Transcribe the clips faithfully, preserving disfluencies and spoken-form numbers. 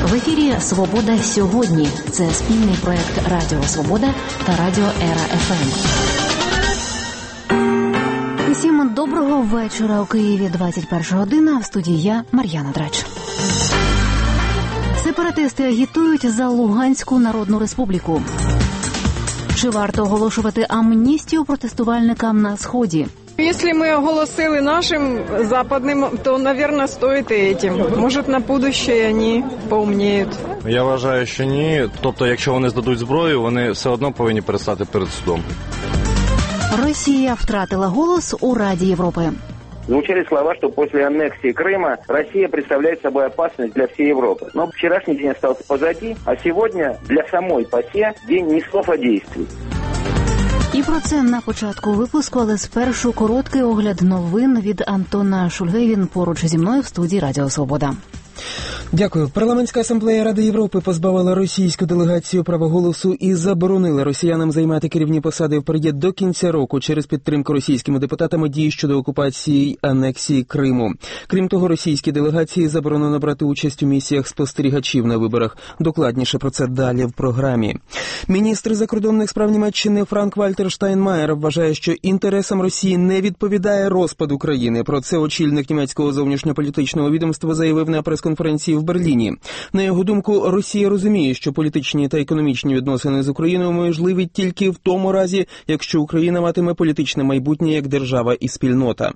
В ефірі «Свобода сьогодні». Це спільний проект Радіо Свобода та Радіо Ера еф ем. Усім доброго вечора. У Києві двадцять перша година. В студії я, Мар'яна Драч. Сепаратисти агітують за Луганську Народну Республіку. Чи варто оголошувати амністію протестувальникам на Сході? Если мы оголосили нашим западным, то, наверное, стоит и этим. Может, на будущее они поумнеют. Я вважаю, що ні. Тобто, якщо вони здадуть зброю, вони все одно повинні перестати перед судом. Росія втратила голос у Раді Європи. Звучали слова, что после аннексии Крыма Россия представляет собой опасность для всей Европы. Но вчерашний день остался позади, а сегодня для самой ПАСЕ день не слов, а действий. І про це на початку випуску, але спершу короткий огляд новин від Антона Шульги. Він поруч зі мною в студії Радіо Свобода. Дякую. Парламентська асамблея Ради Європи позбавила російську делегацію права голосу і заборонила росіянам займати керівні посади в період до кінця року через підтримку російськими депутатами дій щодо окупації й анексії Криму. Крім того, російській делегації заборонено брати участь у місіях спостерігачів на виборах. Докладніше про це далі в програмі. Міністр закордонних справ Німеччини Франк-Вальтер Штайнмаєр вважає, що інтересам Росії не відповідає розпад України. Про це очільник німецького зовнішньополітичного відомства заявив на прес-конференції в Берліні. На його думку, Росія розуміє, що політичні та економічні відносини з Україною можливі тільки в тому разі, якщо Україна матиме політичне майбутнє як держава і спільнота.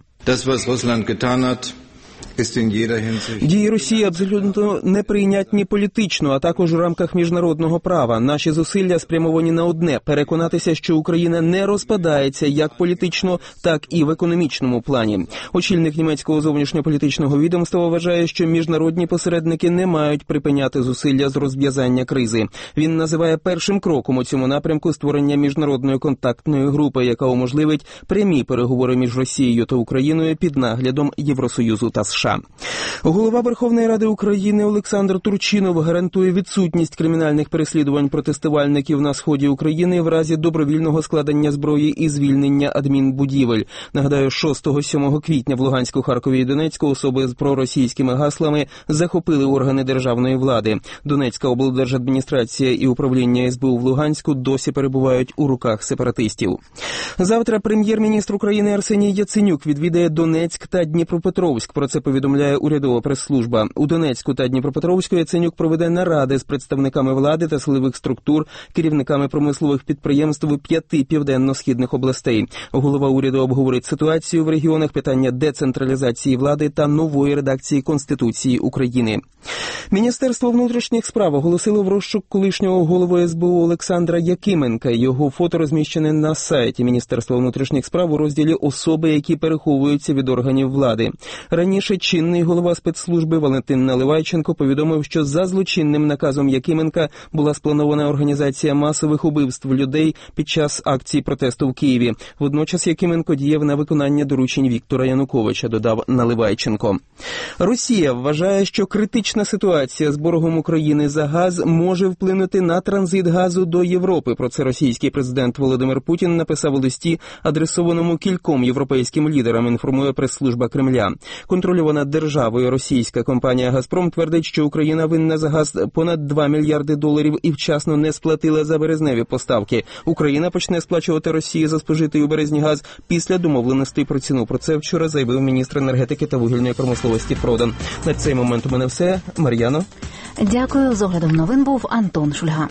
Дії Росії абсолютно неприйнятні політично, а також у рамках міжнародного права. Наші зусилля спрямовані на одне – переконатися, що Україна не розпадається як політично, так і в економічному плані. Очільник німецького зовнішньополітичного відомства вважає, що міжнародні посередники не мають припиняти зусилля з розв'язання кризи. Він називає першим кроком у цьому напрямку створення міжнародної контактної групи, яка уможливить прямі переговори між Росією та Україною під наглядом Євросоюзу та США. Голова Верховної Ради України Олександр Турчинов гарантує відсутність кримінальних переслідувань протестувальників на сході України в разі добровільного складення зброї і звільнення адмінбудівель. Нагадаю, шостого-сьомого квітня в Луганську, Харкові і Донецьку особи з проросійськими гаслами захопили органи державної влади. Донецька облдержадміністрація і управління ес бе у в Луганську досі перебувають у руках сепаратистів. Завтра прем'єр-міністр України Арсеній Яценюк відвідає Донецьк та Дніпропетровськ. Про це повідомляє урядова прес-служба. У Донецьку та Дніпропетровську Яценюк проведе наради з представниками влади та силових структур, керівниками промислових підприємств п'яти південно-східних областей. Голова уряду обговорить ситуацію в регіонах, питання децентралізації влади та нової редакції Конституції України. Міністерство внутрішніх справ оголосило в розшук колишнього голови ес бе у Олександра Якименка. Його фото розміщене на сайті Міністерства внутрішніх справ у розділі «Особи, які переховуються від органів влади». Раніше чинний голова спецслужби Валентин Наливайченко повідомив, що за злочинним наказом Якименка була спланована організація масових убивств людей під час акції протесту в Києві. Водночас Якименко діяв на виконання доручень Віктора Януковича, додав Наливайченко. Росія вважає, що критична ситуація з боргом України за газ може вплинути на транзит газу до Європи. Про це російський президент Володимир Путін написав у листі, адресованому кільком європейським лідерам, інформує прес-служба Кремля. Контрольована державою російська компанія «Газпром» твердить, що Україна винна за газ понад два мільярди доларів і вчасно не сплатила за березневі поставки. Україна почне сплачувати Росії за спожитий у березні газ після домовленостей про ціну. Про це вчора заявив міністр енергетики та вугільної промисловості Продан. На цей момент у мене все. Мар'яно. Дякую. З оглядом новин був Антон Шульга.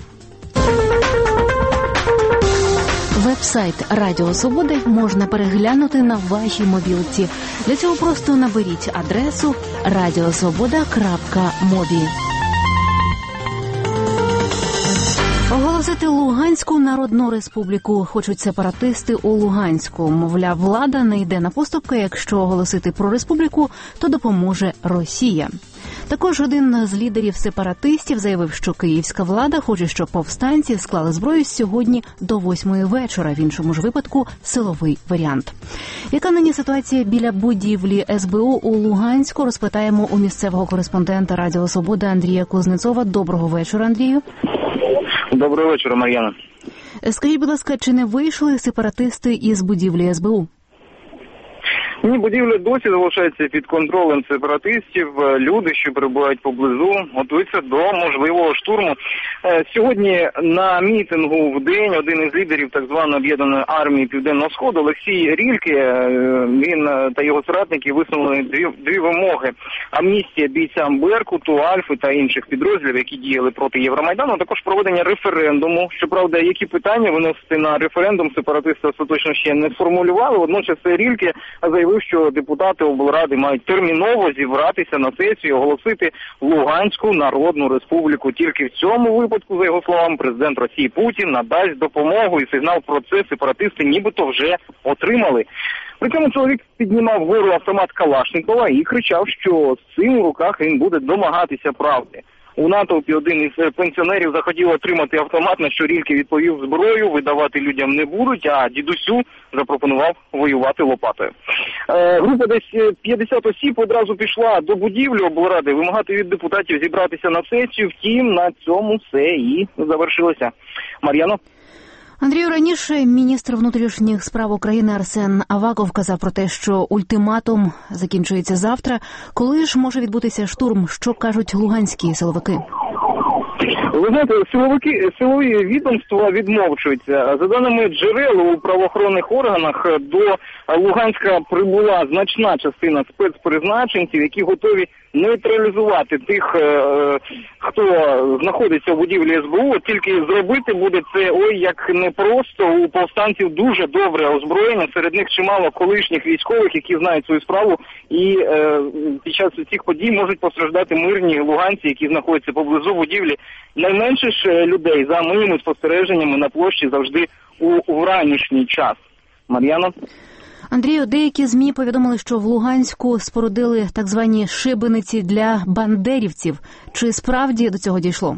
Веб-сайт Радіо Свобода можна переглянути на вашій мобілці. Для цього просто наберіть адресу радіосвобода крапка мобі. Оголосити Луганську Народну Республіку хочуть сепаратисти у Луганську. Мовляв, влада не йде на поступки, якщо оголосити про республіку, то допоможе Росія. Також один з лідерів сепаратистів заявив, що київська влада хоче, щоб повстанці склали зброю сьогодні до восьмої вечора, в іншому ж випадку силовий варіант. Яка нині ситуація біля будівлі ес бе у у Луганську, розпитаємо у місцевого кореспондента Радіо Свобода Андрія Кузнецова. Доброго вечора, Андрію. Доброго вечора, Мар'яна. Скажіть, будь ласка, чи не вийшли сепаратисти із будівлі ес бе у? Ні, будівля досі залишається під контролем сепаратистів. Люди, що перебувають поблизу, готуються до можливого штурму. Сьогодні на мітингу в день один із лідерів так званої об'єднаної армії Південного Сходу Олексій Рільке, він та його соратники висунули дві, дві вимоги. Амністія бійцям Беркуту, Альфи та інших підрозділів, які діяли проти Євромайдану, також проведення референдуму. Щоправда, які питання виносити на референдум сепаратисти остаточно ще не сформулювали. Водночас Рільке заявив, що депутати облради мають терміново зібратися на сесію і оголосити Луганську Народну Республіку. Тільки в цьому випадку, за його словами, президент Росії Путін надасть допомогу, і сигнал про це сепаратисти нібито вже отримали. При цьому чоловік піднімав вгору автомат Калашникова і кричав, що з цим у руках він буде домагатися правди. У натовпі один із пенсіонерів захотів отримати автомат, на що Рільке відповів: зброю видавати людям не будуть, а дідусю запропонував воювати лопатою. Е, група десь п'ятдесят осіб одразу пішла до будівлі облради вимагати від депутатів зібратися на сесію. Втім, на цьому все і завершилося. Мар'яно? Андрію, раніше міністр внутрішніх справ України Арсен Аваков казав про те, що ультиматум закінчується завтра. Коли ж може відбутися штурм? Що кажуть луганські силовики? Ви знаєте, силовики, силові відомства відмовчуються. За даними джерел у правоохоронних органах, до Луганська прибула значна частина спецпризначенців, які готові нейтралізувати тих, е, хто знаходиться у будівлі ес бе у. Тільки зробити буде це ой як непросто. У повстанців дуже добре озброєння, серед них чимало колишніх військових, які знають свою справу, і е, під час цих подій можуть постраждати мирні луганці, які знаходяться поблизу будівлі. Найменше ж людей, за моїми спостереженнями, на площі завжди у, у ранішній час. Мар'яна? Андрію, деякі ЗМІ повідомили, що в Луганську спорудили так звані шибениці для бандерівців. Чи справді до цього дійшло?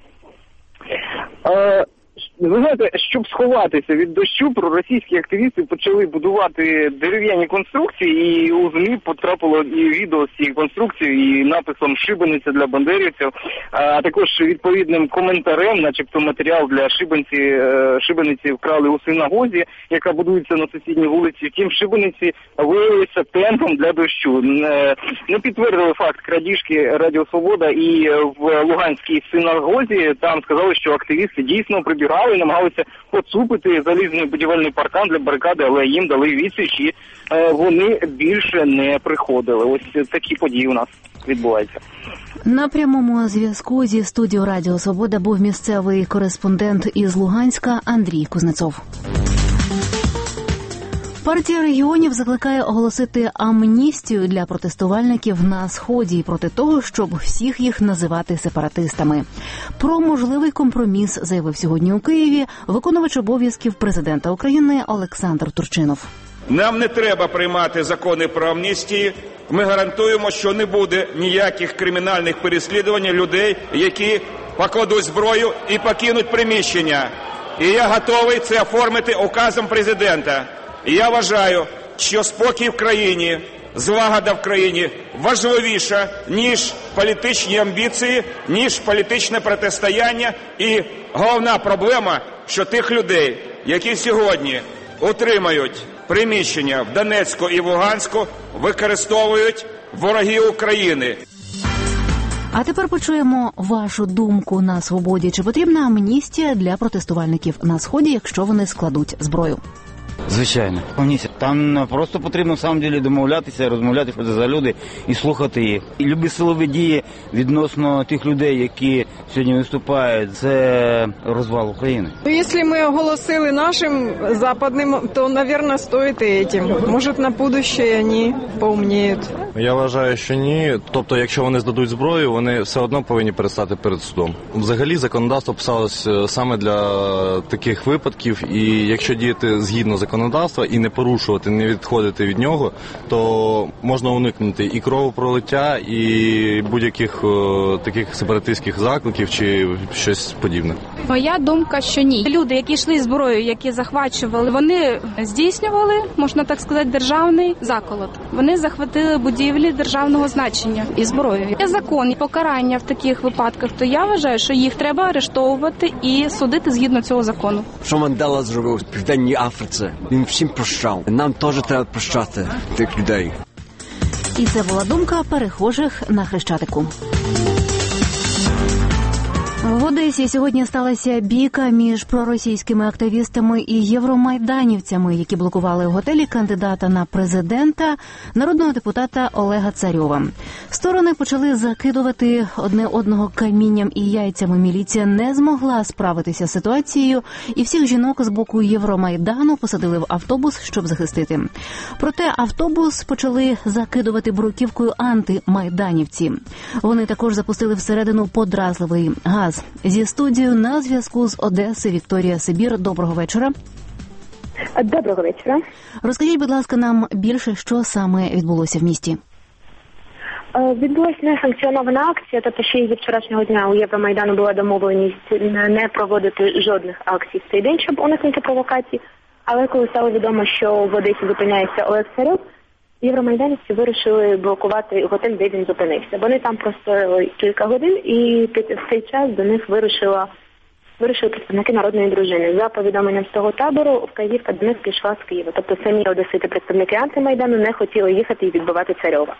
Е, ви знаєте, щоб сховатися від дощу, проросійські активісти почали будувати дерев'яні конструкції, і у ЗМІ потрапило і відео з цієї конструкції, і написом «Шибениця для бандерівців», а також відповідним коментарем, начебто матеріал для шибениці, шибениці вкрали у синагозі, яка будується на сусідній вулиці. Втім, шибениці виявилися тентом для дощу. Не підтвердили факт крадіжки Радіо Свобода і в Луганській синагозі. Там сказали, що активісти дійсно прибігали і намагалися поцупити залізний будівельний паркан для барикади, але їм дали відсіч, і е, вони більше не приходили. Ось такі події у нас відбуваються. На прямому зв'язку зі студією Радіо Свобода був місцевий кореспондент із Луганська Андрій Кузнецов. Партія регіонів закликає оголосити амністію для протестувальників на Сході проти того, щоб всіх їх називати сепаратистами. Про можливий компроміс заявив сьогодні у Києві виконувач обов'язків президента України Олександр Турчинов. Нам не треба приймати закони про амністії. Ми гарантуємо, що не буде ніяких кримінальних переслідувань людей, які покладуть зброю і покинуть приміщення. І я готовий це оформити указом президента. І я вважаю, що спокій в країні, злагода в країні важливіша, ніж політичні амбіції, ніж політичне протистояння. І головна проблема, що тих людей, які сьогодні утримують приміщення в Донецьку і в Луганську, використовують вороги України. А тепер почуємо вашу думку на Свободі. Чи потрібна амністія для протестувальників на Сході, якщо вони складуть зброю? Звичайно. Там просто потрібно, в самом деле, домовлятися, розмовляти, що це за люди, і слухати їх. І любі силові дії відносно тих людей, які сьогодні виступають, це розвал України. Якщо ми оголосили нашим западним, то, мабуть, стоїть і цим. Може, на будущее вони поумніють. Я вважаю, що ні. Тобто, якщо вони здадуть зброю, вони все одно повинні перестати перед судом. Взагалі, законодавство писалось саме для таких випадків, і якщо діяти згідно законодавства і не порушувати, не відходити від нього, то можна уникнути і кровопролиття, і будь-яких о, таких сепаратистських закликів чи щось подібне. Моя думка, що ні. Люди, які йшли зброєю, які захвачували, вони здійснювали, можна так сказати, державний заколот. Вони захватили будівлі державного значення і зброєю. Є закон і покарання в таких випадках, то я вважаю, що їх треба арештовувати і судити згідно цього закону. Що Мандела зробив в Південній Африці? Він всім прощав. нам теж треба прощати тих людей. І це була думка перехожих на Хрещатику. В Одесі сьогодні сталася бійка між проросійськими активістами і євромайданівцями, які блокували в готелі кандидата на президента, народного депутата Олега Царьова. Сторони почали закидувати одне одного камінням і яйцями. Міліція не змогла справитися з ситуацією, і всіх жінок з боку Євромайдану посадили в автобус, щоб захистити. Проте автобус почали закидувати бруківкою антимайданівці. Вони також запустили всередину подразливий газ. Зі студією на зв'язку з Одеси Вікторія Сибір. Доброго вечора. Доброго вечора. Розкажіть, будь ласка, нам більше, що саме відбулося в місті. Відбулася несанкціонована акція, тобто ще й від вчорашнього дня у Євромайдану була домовленість не проводити жодних акцій в цей день, щоб уникнути провокацій. Але коли стало відомо, що в Одесі зупиняється Олег Царьов, євромайданівці вирішили блокувати готель, де він зупинився. Вони там простояли кілька годин, і в цей час до них вирушила, вирушили представники народної дружини. За повідомленням з того табору, вказівка до них пішла з Києва. Тобто самі одесити, представники антимайдану, не хотіли їхати і відбивати Царьова.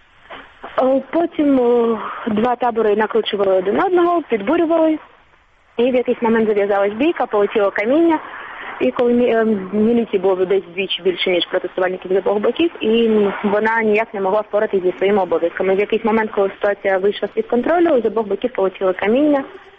Потім два табори накручували один одного, підбурювали, і в якийсь момент зав'язалась бійка, полетіло каміння. І коли міліції було десь двічі більше, ніж протестувальників з обох боків, і вона ніяк не могла впоратися зі своїми обов'язками. В якийсь момент, коли ситуація вийшла з-під контролю, з обох боків полетіло каміння.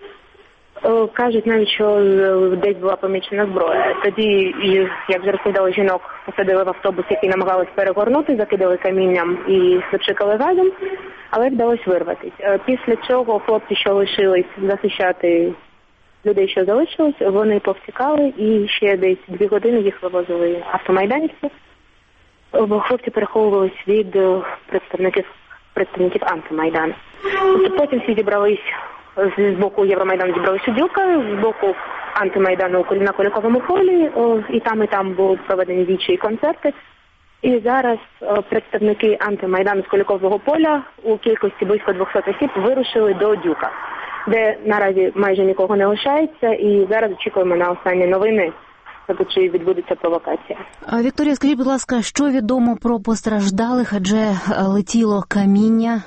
Кажуть навіть, що десь була помічена зброя. Тоді, як вже розповідали, жінок посадили в автобус, який намагалися перегорнути, закидали камінням і запшикали газом, але вдалося вирватися. Після чого хлопці, що лишились захищати людей, що залишилось, вони повтікали, і ще десь дві години їх вивозили автомайданівці. Хлопці переховувались від представників, представників антимайдану. Потім всі зібрались, з боку Євромайдану зібралися у Дюка, з боку антимайдану на Куликовому полі, і там, і там були проведені вічі і концерти. І зараз представники антимайдану з Куликового поля у кількості близько двохсот осіб вирушили до Дюка, де наразі майже нікого не лишається, і зараз очікуємо на останні новини, тобто чи відбудеться провокація. Вікторія, скажіть, будь ласка, що відомо про постраждалих, адже летіло каміння?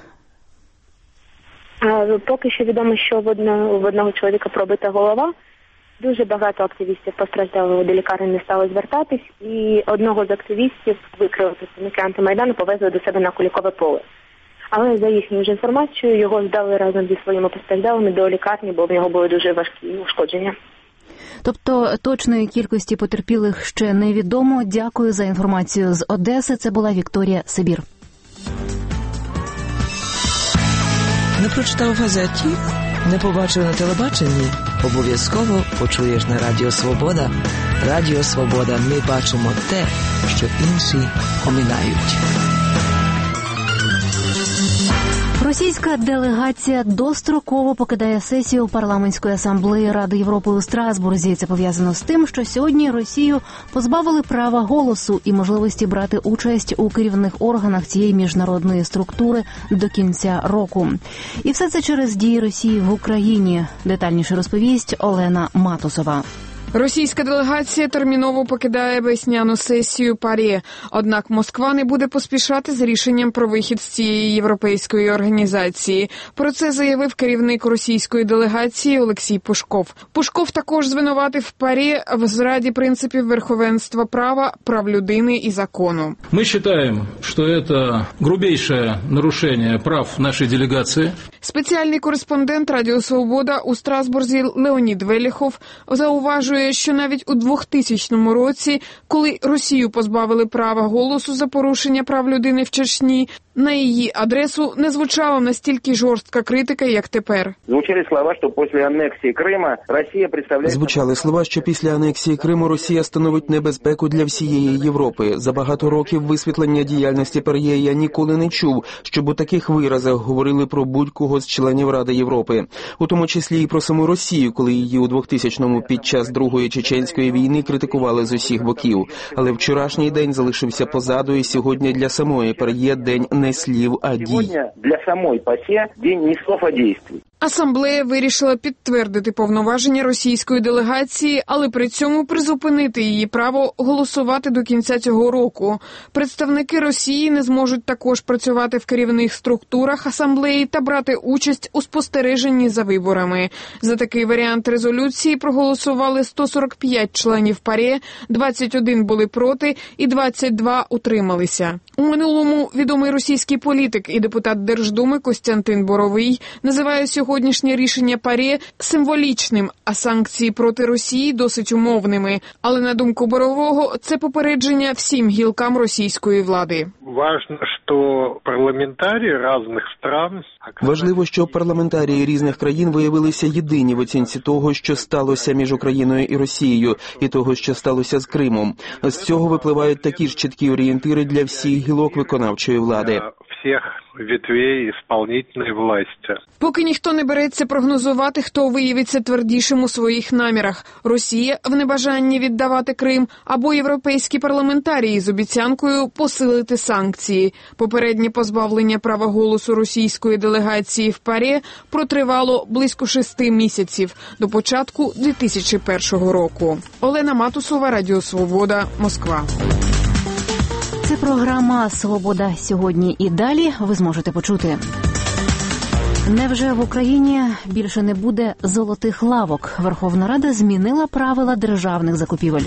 Поки що відомо, що в одного, в одного чоловіка пробита голова. Дуже багато активістів постраждали, до лікарні не стали звертатись, і одного з активістів викрили представники антимайдану, повезли до себе на Куликове поле. Але за їхньою ж інформацією, його здали разом зі своїми постраждалими до лікарні, бо в нього були дуже важкі ушкодження. Тобто точної кількості потерпілих ще невідомо. Дякую за інформацію з Одеси. Це була Вікторія Сибір. Не прочитав в газеті? Не побачив на телебаченні? Обов'язково почуєш на Радіо Свобода. Радіо Свобода. Ми бачимо те, що інші оминають. Російська делегація достроково покидає сесію парламентської асамблеї Ради Європи у Страсбурзі. Це пов'язано з тим, що сьогодні Росію позбавили права голосу і можливості брати участь у керівних органах цієї міжнародної структури до кінця року. І все це через дії Росії в Україні. Детальніше розповість Олена Матусова. Російська делегація терміново покидає весняну сесію ПАРЄ. Однак Москва не буде поспішати з рішенням про вихід з цієї європейської організації. Про це заявив керівник російської делегації Олексій Пушков. Пушков також звинуватив ПАРЄ в зраді принципів верховенства права, прав людини і закону. Ми вважаємо, що це грубейше нарушення прав нашої делегації. Спеціальний кореспондент Радіо Свобода у Страсбурзі Леонід Веліхов зауважує, що навіть у двохтисячному році, коли Росію позбавили права голосу за порушення прав людини в Чечні, на її адресу не звучала настільки жорстка критика, як тепер. Звучали слова, що після анексії Крима Росія представляє... Звучали слова, що після анексії Криму Росія становить небезпеку для всієї Європи. За багато років висвітлення діяльності ПАРЄ я ніколи не чув, щоб у таких виразах говорили про будь-кого з членів Ради Європи. У тому числі і про саму Росію, коли її у двохтисячному під час Другої Чеченської війни критикували з усіх боків. Але вчорашній день залишився позаду, і сьогодні для самої ПАРЄ день не слів, а дій. Сьогодні для самої ПАСЕ день не слов, а дій. Асамблея вирішила підтвердити повноваження російської делегації, але при цьому призупинити її право голосувати до кінця цього року. Представники Росії не зможуть також працювати в керівних структурах асамблеї та брати участь у спостереженні за виборами. За такий варіант резолюції проголосували сто сорок п'ять членів ПАРЄ, двадцять один були проти і двадцять два утрималися. У минулому відомий російський політик і депутат Держдуми Костянтин Боровий називає сьогоднішнє рішення ПАРЄ символічним, а санкції проти Росії досить умовними. Але, на думку Борового, це попередження всім гілкам російської влади. Важно, що парламентарії різних країн... Важливо, щоб парламентарії різних країн виявилися єдині в оцінці того, що сталося між Україною і Росією, і того, що сталося з Кримом. З цього випливають такі ж чіткі орієнтири для всіх гілок виконавчої влади. Всіх ветвей исполнительної власті. Поки ніхто не береться прогнозувати, хто виявиться твердішим у своїх намірах – Росія в небажанні віддавати Крим або європейські парламентарії з обіцянкою посилити санкції. Попереднє позбавлення права голосу російської делегації в ПАРЄ протривало близько шести місяців до початку дві тисячі першого року. Олена Матусова, Радіо Свобода, Москва. Це програма «Свобода сьогодні» і далі ви зможете почути. Невже в Україні більше не буде золотих лавок? Верховна Рада змінила правила державних закупівель.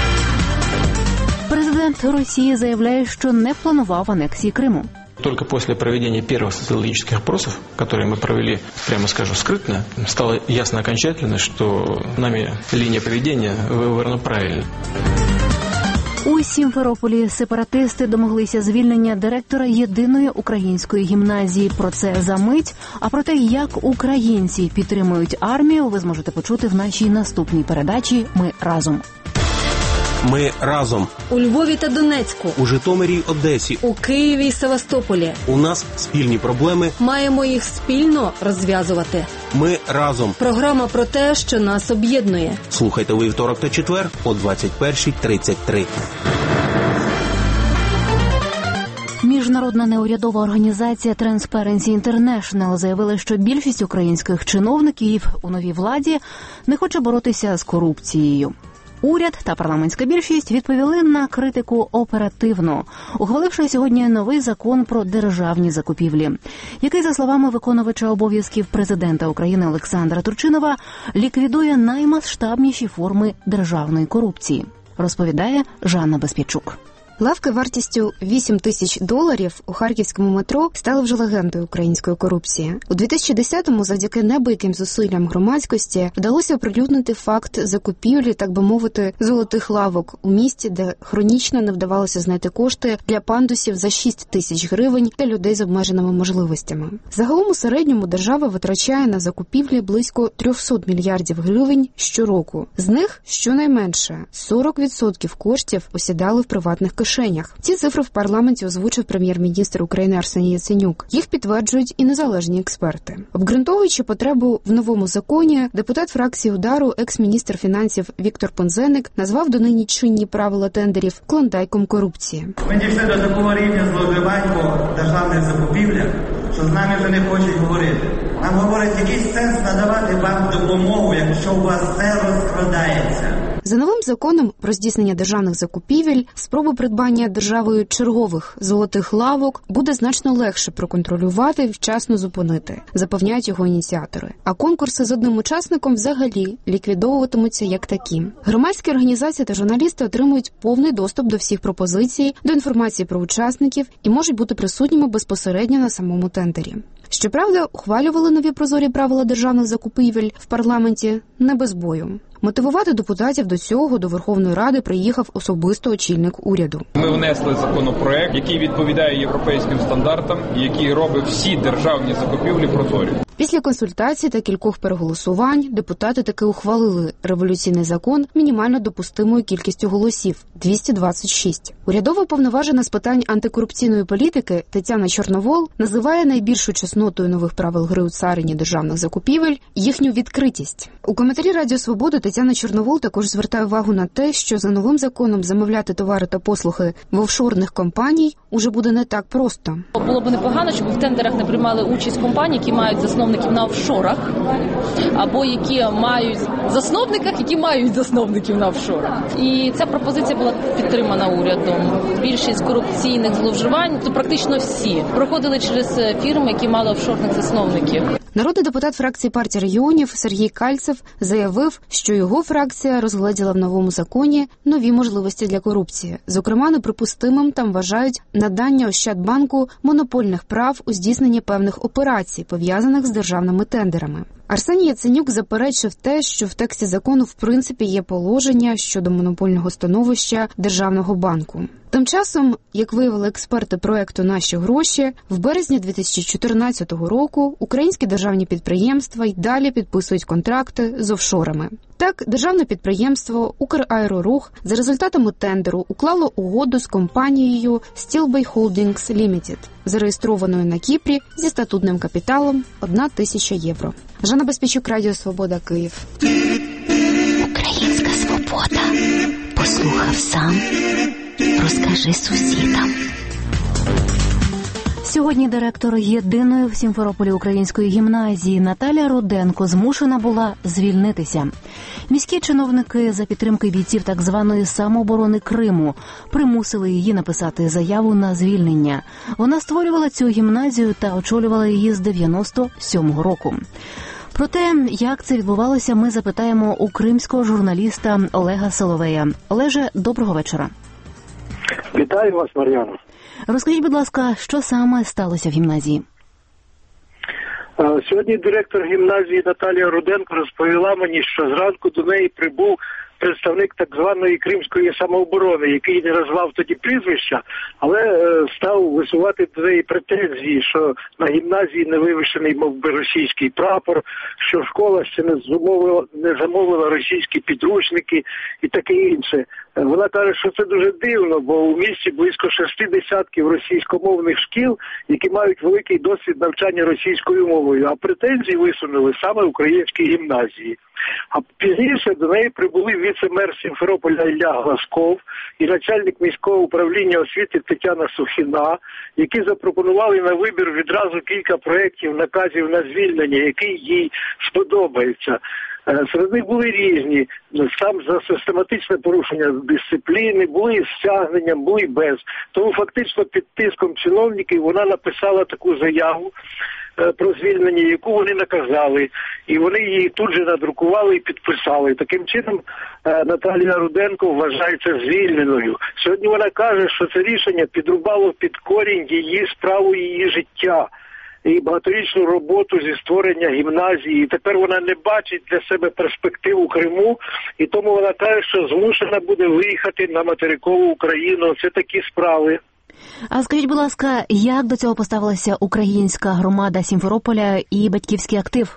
Президент Росії заявляє, що не планував анексії Криму. Только после проведения первых социологических опросов, которые мы провели, прямо скажу, скрытно, стало ясно окончательно, что нами линия поведения выбрана правильно. У Сімферополі сепаратисти домоглися звільнення директора єдиної української гімназії. Про це за мить. А про те, як українці підтримують армію, ви зможете почути в нашій наступній передачі «Ми разом». Ми разом. У Львові та Донецьку. У Житомирі й Одесі. У Києві й Севастополі. У нас спільні проблеми. Маємо їх спільно розв'язувати. Ми разом. Програма про те, що нас об'єднує. Слухайте у вівторок та четвер о двадцять першій тридцять три. Міжнародна неурядова організація Transparency International заявила, що більшість українських чиновників у новій владі не хоче боротися з корупцією. Уряд та парламентська більшість відповіли на критику оперативно, ухваливши сьогодні новий закон про державні закупівлі, який, за словами виконувача обов'язків президента України Олександра Турчинова, ліквідує наймасштабніші форми державної корупції, розповідає Жанна Безпічук. Лавки вартістю вісім тисяч доларів у харківському метро стали вже легендою української корупції. У дві тисячі десятому завдяки небийким зусиллям громадськості вдалося оприлюднити факт закупівлі, так би мовити, золотих лавок у місті, де хронічно не вдавалося знайти кошти для пандусів за шість тисяч гривень для людей з обмеженими можливостями. Загалом у середньому держава витрачає на закупівлі близько триста мільярдів гривень щороку. З них щонайменше сорок відсотків коштів осідали в приватних кишенях. Ці цифри в парламенті озвучив прем'єр-міністр України Арсеній Яценюк. Їх підтверджують і незалежні експерти. Обґрунтовуючи потребу в новому законі, депутат фракції «Удару», екс-міністр фінансів Віктор Пинзеник назвав донині чинні правила тендерів клондайком корупції. Ми дійшли до такого рівня зловживань по державних закупівлях, що з нами вже не хочуть говорити. Нам говорять, який сенс надавати вам допомогу, якщо у вас все розкрадається. За новим законом про здійснення державних закупівель спробу придбання державою чергових золотих лавок буде значно легше проконтролювати і вчасно зупинити, запевняють його ініціатори. А конкурси з одним учасником взагалі ліквідовуватимуться як такі. Громадські організації та журналісти отримують повний доступ до всіх пропозицій, до інформації про учасників і можуть бути присутніми безпосередньо на самому тендері. Щоправда, ухвалювали нові прозорі правила державних закупівель в парламенті не без бою. Мотивувати депутатів до цього до Верховної Ради приїхав особисто очільник уряду. Ми внесли законопроект, який відповідає європейським стандартам і який робить всі державні закупівлі прозорі. Після консультацій та кількох переголосувань депутати таки ухвалили революційний закон мінімально допустимою кількістю голосів – двісті двадцять шість. Урядова уповноважена з питань антикорупційної політики Тетяна Чорновол називає найбільшою чеснотою нових правил гри у царині державних закупівель їхню відкритість. У коментарі Радіо Свобода Тетяна Чорновол також звертає увагу на те, що за новим законом замовляти товари та послуги в офшорних компаній уже буде не так просто. Було б непогано, щоб в тендерах не приймали участь компанії, які мають засновників засновників на офшорах, або які мають засновниках, які мають засновників на офшорах. І ця пропозиція була підтримана урядом. Більшість корупційних зловживань, то практично всі, проходили через фірми, які мали офшорних засновників. Народний депутат фракції партії регіонів Сергій Кальцев заявив, що його фракція розгледіла в новому законі нові можливості для корупції. Зокрема, неприпустимим там вважають надання Ощадбанку монопольних прав у здійсненні певних операцій, пов'язаних з державними тендерами. Арсеній Яценюк заперечив те, що в тексті закону в принципі є положення щодо монопольного становища Державного банку. Тим часом, як виявили експерти проекту «Наші гроші», в березні дві тисячі чотирнадцятого року українські державні підприємства й далі підписують контракти з офшорами. Так, державне підприємство «Украерорух» за результатами тендеру уклало угоду з компанією Steelbay Holdings Limited, зареєстрованою на Кіпрі зі статутним капіталом одна тисяча євро. Жанна Безпечук, Радіо Свобода, Київ. Українська свобода. Послухав сам. Розкажи сусідам. Сьогодні директор єдиної в Сімферополі української гімназії Наталя Руденко змушена була звільнитися. Міські чиновники за підтримки бійців так званої самооборони Криму примусили її написати заяву на звільнення. Вона створювала цю гімназію та очолювала її з дев'яносто сьомого року. Про те, як це відбувалося, ми запитаємо у кримського журналіста Олега Соловея. Олеже, доброго вечора. Вітаю вас, Мар'яно. Розкажіть, будь ласка, що саме сталося в гімназії? Сьогодні директор гімназії Наталія Руденко розповіла мені, що зранку до неї прибув представник так званої кримської самооборони, який не назвав тоді прізвища, але е, став висувати до неї претензії, що на гімназії не вивішений, мов би, російський прапор, що школа ще не замовила, не замовила російські підручники і таке інше. Вона каже, що це дуже дивно, бо у місті близько шести десятків російськомовних шкіл, які мають великий досвід навчання російською мовою, а претензії висунули саме українські гімназії. А пізніше до неї прибули віце-мер Сімферополя Ілля Глазков і начальник міського управління освіти Тетяна Сухіна, які запропонували на вибір відразу кілька проєктів, наказів на звільнення, які їй сподобаються. Серед них були різні, сам за систематичне порушення дисципліни, були із стягненням, були без. Тому фактично під тиском чиновників вона написала таку заяву про звільнення, яку вони наказали, і вони її тут же надрукували і підписали. Таким чином Наталія Руденко вважається звільненою. Сьогодні вона каже, що це рішення підрубало під корінь її справу, її життя і багаторічну роботу зі створення гімназії. І тепер вона не бачить для себе перспектив у Криму, і тому вона каже, що змушена буде виїхати на материкову Україну. Це такі справи. А скажіть, будь ласка, як до цього поставилася українська громада Сімферополя і батьківський актив?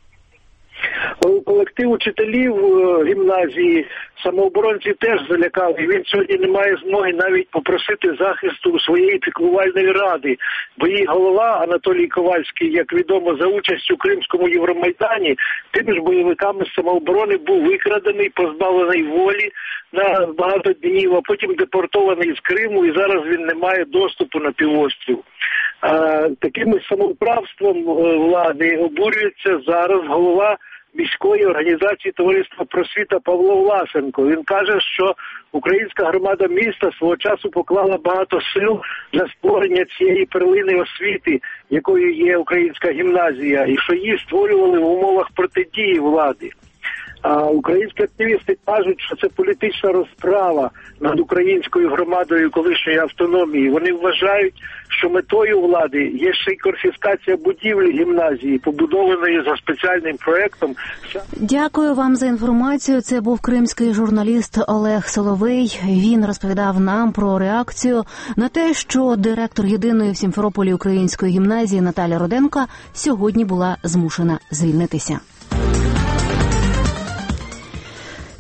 Колектив учителів гімназії самооборонці теж залякали. Він сьогодні не має змоги навіть попросити захисту у своєї піклувальної ради, бо її голова Анатолій Ковальський, як відомо, за участь у Кримському Євромайдані, тими ж бойовиками самооборони був викрадений, позбавлений волі на багато днів, а потім депортований з Криму, і зараз він не має доступу на півострів. А, таким самоуправством влади обурюється зараз голова міської організації Товариства просвіта Павло Власенко. Він каже, що українська громада міста свого часу поклала багато сил для створення цієї перлини освіти, якою є українська гімназія, і що її створювали в умовах протидії влади. А українські активісти кажуть, що це політична розправа над українською громадою колишньої автономії. Вони вважають, що метою влади є ще й конфіскація будівлі гімназії, побудованої за спеціальним проєктом. Дякую вам за інформацію. Це був кримський журналіст Олег Соловей. Він розповідав нам про реакцію на те, що директор єдиної в Сімферополі української гімназії Наталя Руденко сьогодні була змушена звільнитися.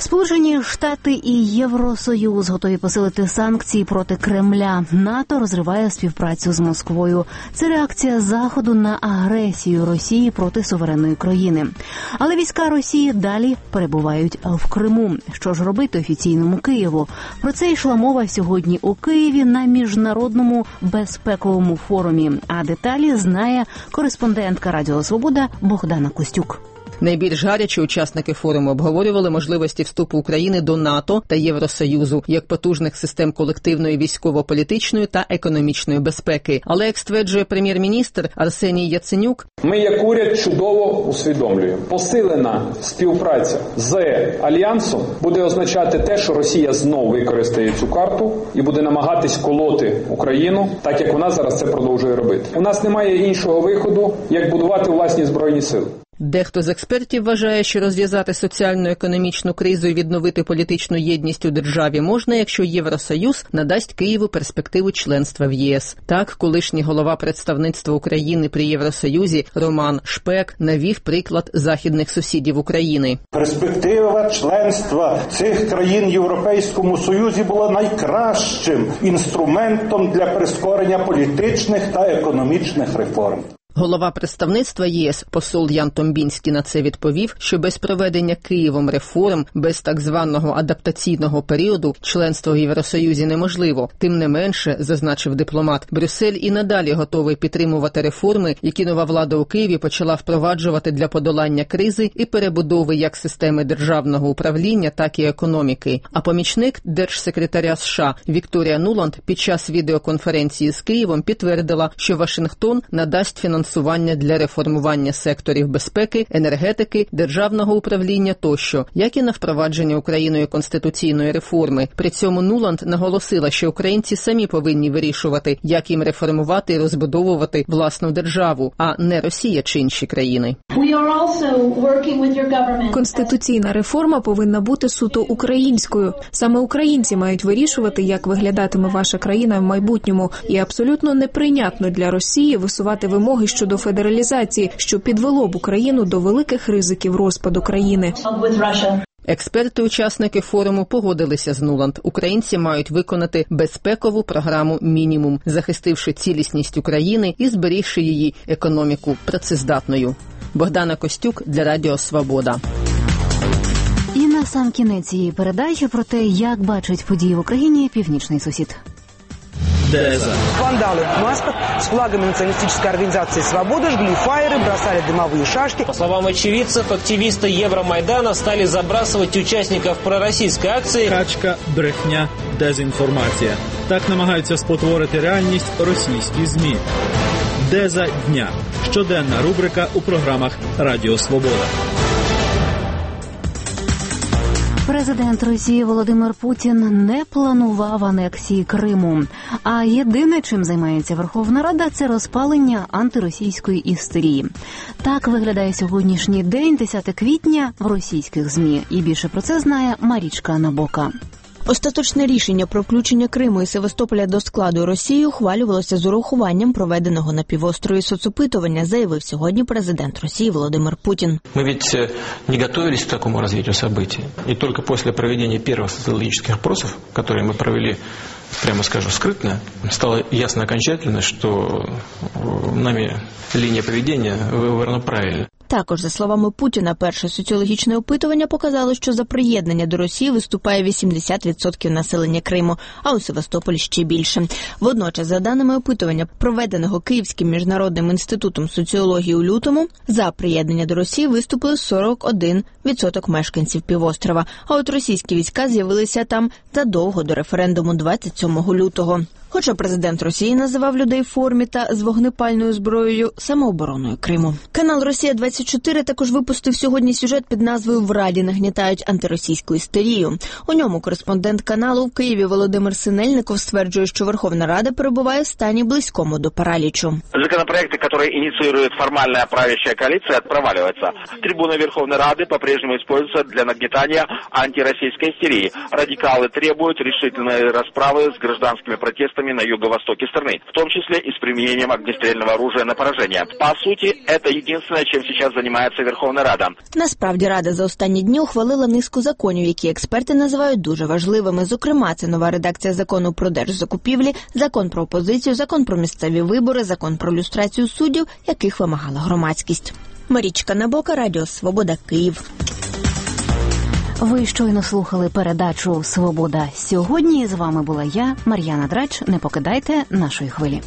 Сполучені Штати і Євросоюз готові посилити санкції проти Кремля. НАТО розриває співпрацю з Москвою. Це реакція Заходу на агресію Росії проти суверенної країни. Але війська Росії далі перебувають в Криму. Що ж робити офіційному Києву? Про це йшла мова сьогодні у Києві на міжнародному безпековому форумі. А деталі знає кореспондентка Радіо Свобода Богдана Костюк. Найбільш гарячі учасники форуму обговорювали можливості вступу України до НАТО та Євросоюзу як потужних систем колективної військово-політичної та економічної безпеки. Але, як стверджує прем'єр-міністр Арсеній Яценюк, ми як уряд чудово усвідомлюємо. Посилена співпраця з Альянсом буде означати те, що Росія знову використає цю карту і буде намагатись колоти Україну, так як вона зараз це продовжує робити. У нас немає іншого виходу, як будувати власні збройні сили. Дехто з експертів вважає, що розв'язати соціально-економічну кризу і відновити політичну єдність у державі можна, якщо Євросоюз надасть Києву перспективу членства в ЄС. Так, колишній голова представництва України при Євросоюзі Роман Шпек навів приклад західних сусідів України. Перспектива членства цих країн в Європейському Союзі була найкращим інструментом для прискорення політичних та економічних реформ. Голова представництва ЄС, посол Ян Томбінський, на це відповів, що без проведення Києвом реформ, без так званого адаптаційного періоду членство в Євросоюзі неможливо. Тим не менше, зазначив дипломат, Брюссель і надалі готовий підтримувати реформи, які нова влада у Києві почала впроваджувати для подолання кризи і перебудови як системи державного управління, так і економіки. А помічник держсекретаря США Вікторія Нуланд під час відеоконференції з Києвом підтвердила, що Вашингтон надасть фінансування для реформування секторів безпеки, енергетики, державного управління тощо, як і на впровадження Україною конституційної реформи. При цьому Нуланд наголосила, що українці самі повинні вирішувати, як їм реформувати і розбудовувати власну державу, а не Росія чи інші країни. Конституційна реформа повинна бути суто українською. Саме українці мають вирішувати, як виглядатиме ваша країна в майбутньому. І абсолютно неприйнятно для Росії висувати вимоги щодо федералізації, що підвело б Україну до великих ризиків розпаду країни. Експерти-учасники форуму погодилися з Нуланд. Українці мають виконати безпекову програму «Мінімум», захистивши цілісність України і зберігши її економіку працездатною. Богдана Костюк для Радіо Свобода. І на сам кінець цієї передачі про те, як бачить події в Україні північний сусід. Деза. Вандалы в масках с флагами националистической организации «Свобода» жгли фаеры, бросали дымовые шашки. По словам очевидцев, активисты Евромайдана стали забрасывать участников пророссийской акции. Качка, брехня, дезінформація. Так намагаються спотворити реальність російські ЗМІ. Деза дня. Щоденна рубрика у програмах Радіо Свобода. Президент Росії Володимир Путін не планував анексії Криму. А єдине, чим займається Верховна Рада, це розпалення антиросійської істерії. Так виглядає сьогоднішній день, десяте квітня, в російських ЗМІ. І більше про це знає Марічка Набока. Остаточне рішення про включення Криму і Севастополя до складу Росії ухвалювалося з урахуванням проведеного на півострові соцопитування, заявив сьогодні президент Росії Володимир Путін. Ми ведь не готовились к такому развитию событий. И только после проведения первых социологических опросов, которые мы провели, прямо скажу, скрытно, стало ясно окончательно, что нами линия поведения выбрана правильно. Також, за словами Путіна, перше соціологічне опитування показало, що за приєднання до Росії виступає вісімдесят відсотків населення Криму, а у Севастополі ще більше. Водночас, за даними опитування, проведеного Київським міжнародним інститутом соціології у лютому, за приєднання до Росії виступили сорок один відсоток мешканців півострова, а от російські війська з'явилися там задовго до референдуму двадцять сьомого лютого. Хоча президент Росії називав людей в формі та з вогнепальною зброєю самообороною Криму. Канал «Росія двадцять чотири» також випустив сьогодні сюжет під назвою «В Раді нагнітають антиросійську істерію». У ньому кореспондент каналу в Києві Володимир Синельников стверджує, що Верховна Рада перебуває в стані близькому до паралічу. Законопроекты, которые инициирует формальная правящая коалиция, проваливаются. Трибуна Верховной Рады по-прежнему используется для нагнетания антироссийской истерии. Радикалы требуют решительной расправы с гражданскими протестами объектами на юго-востоке страны, в том числе и с применением огнестрельного оружия на поражение. По сути, это единственное, чем сейчас занимается Верховная Рада. Насправді, Рада за останні дні ухвалила низку законів, які експерти називають дуже важливими. Зокрема, це нова редакція закону про держзакупівлі, закон про опозицію, закон про місцеві вибори, закон про люстрацію суддів, яких вимагала громадськість. Марічка Набока, Радіо Свобода, Київ. Ви щойно слухали передачу «Свобода сьогодні». З вами була я, Мар'яна Драч. Не покидайте нашої хвилі.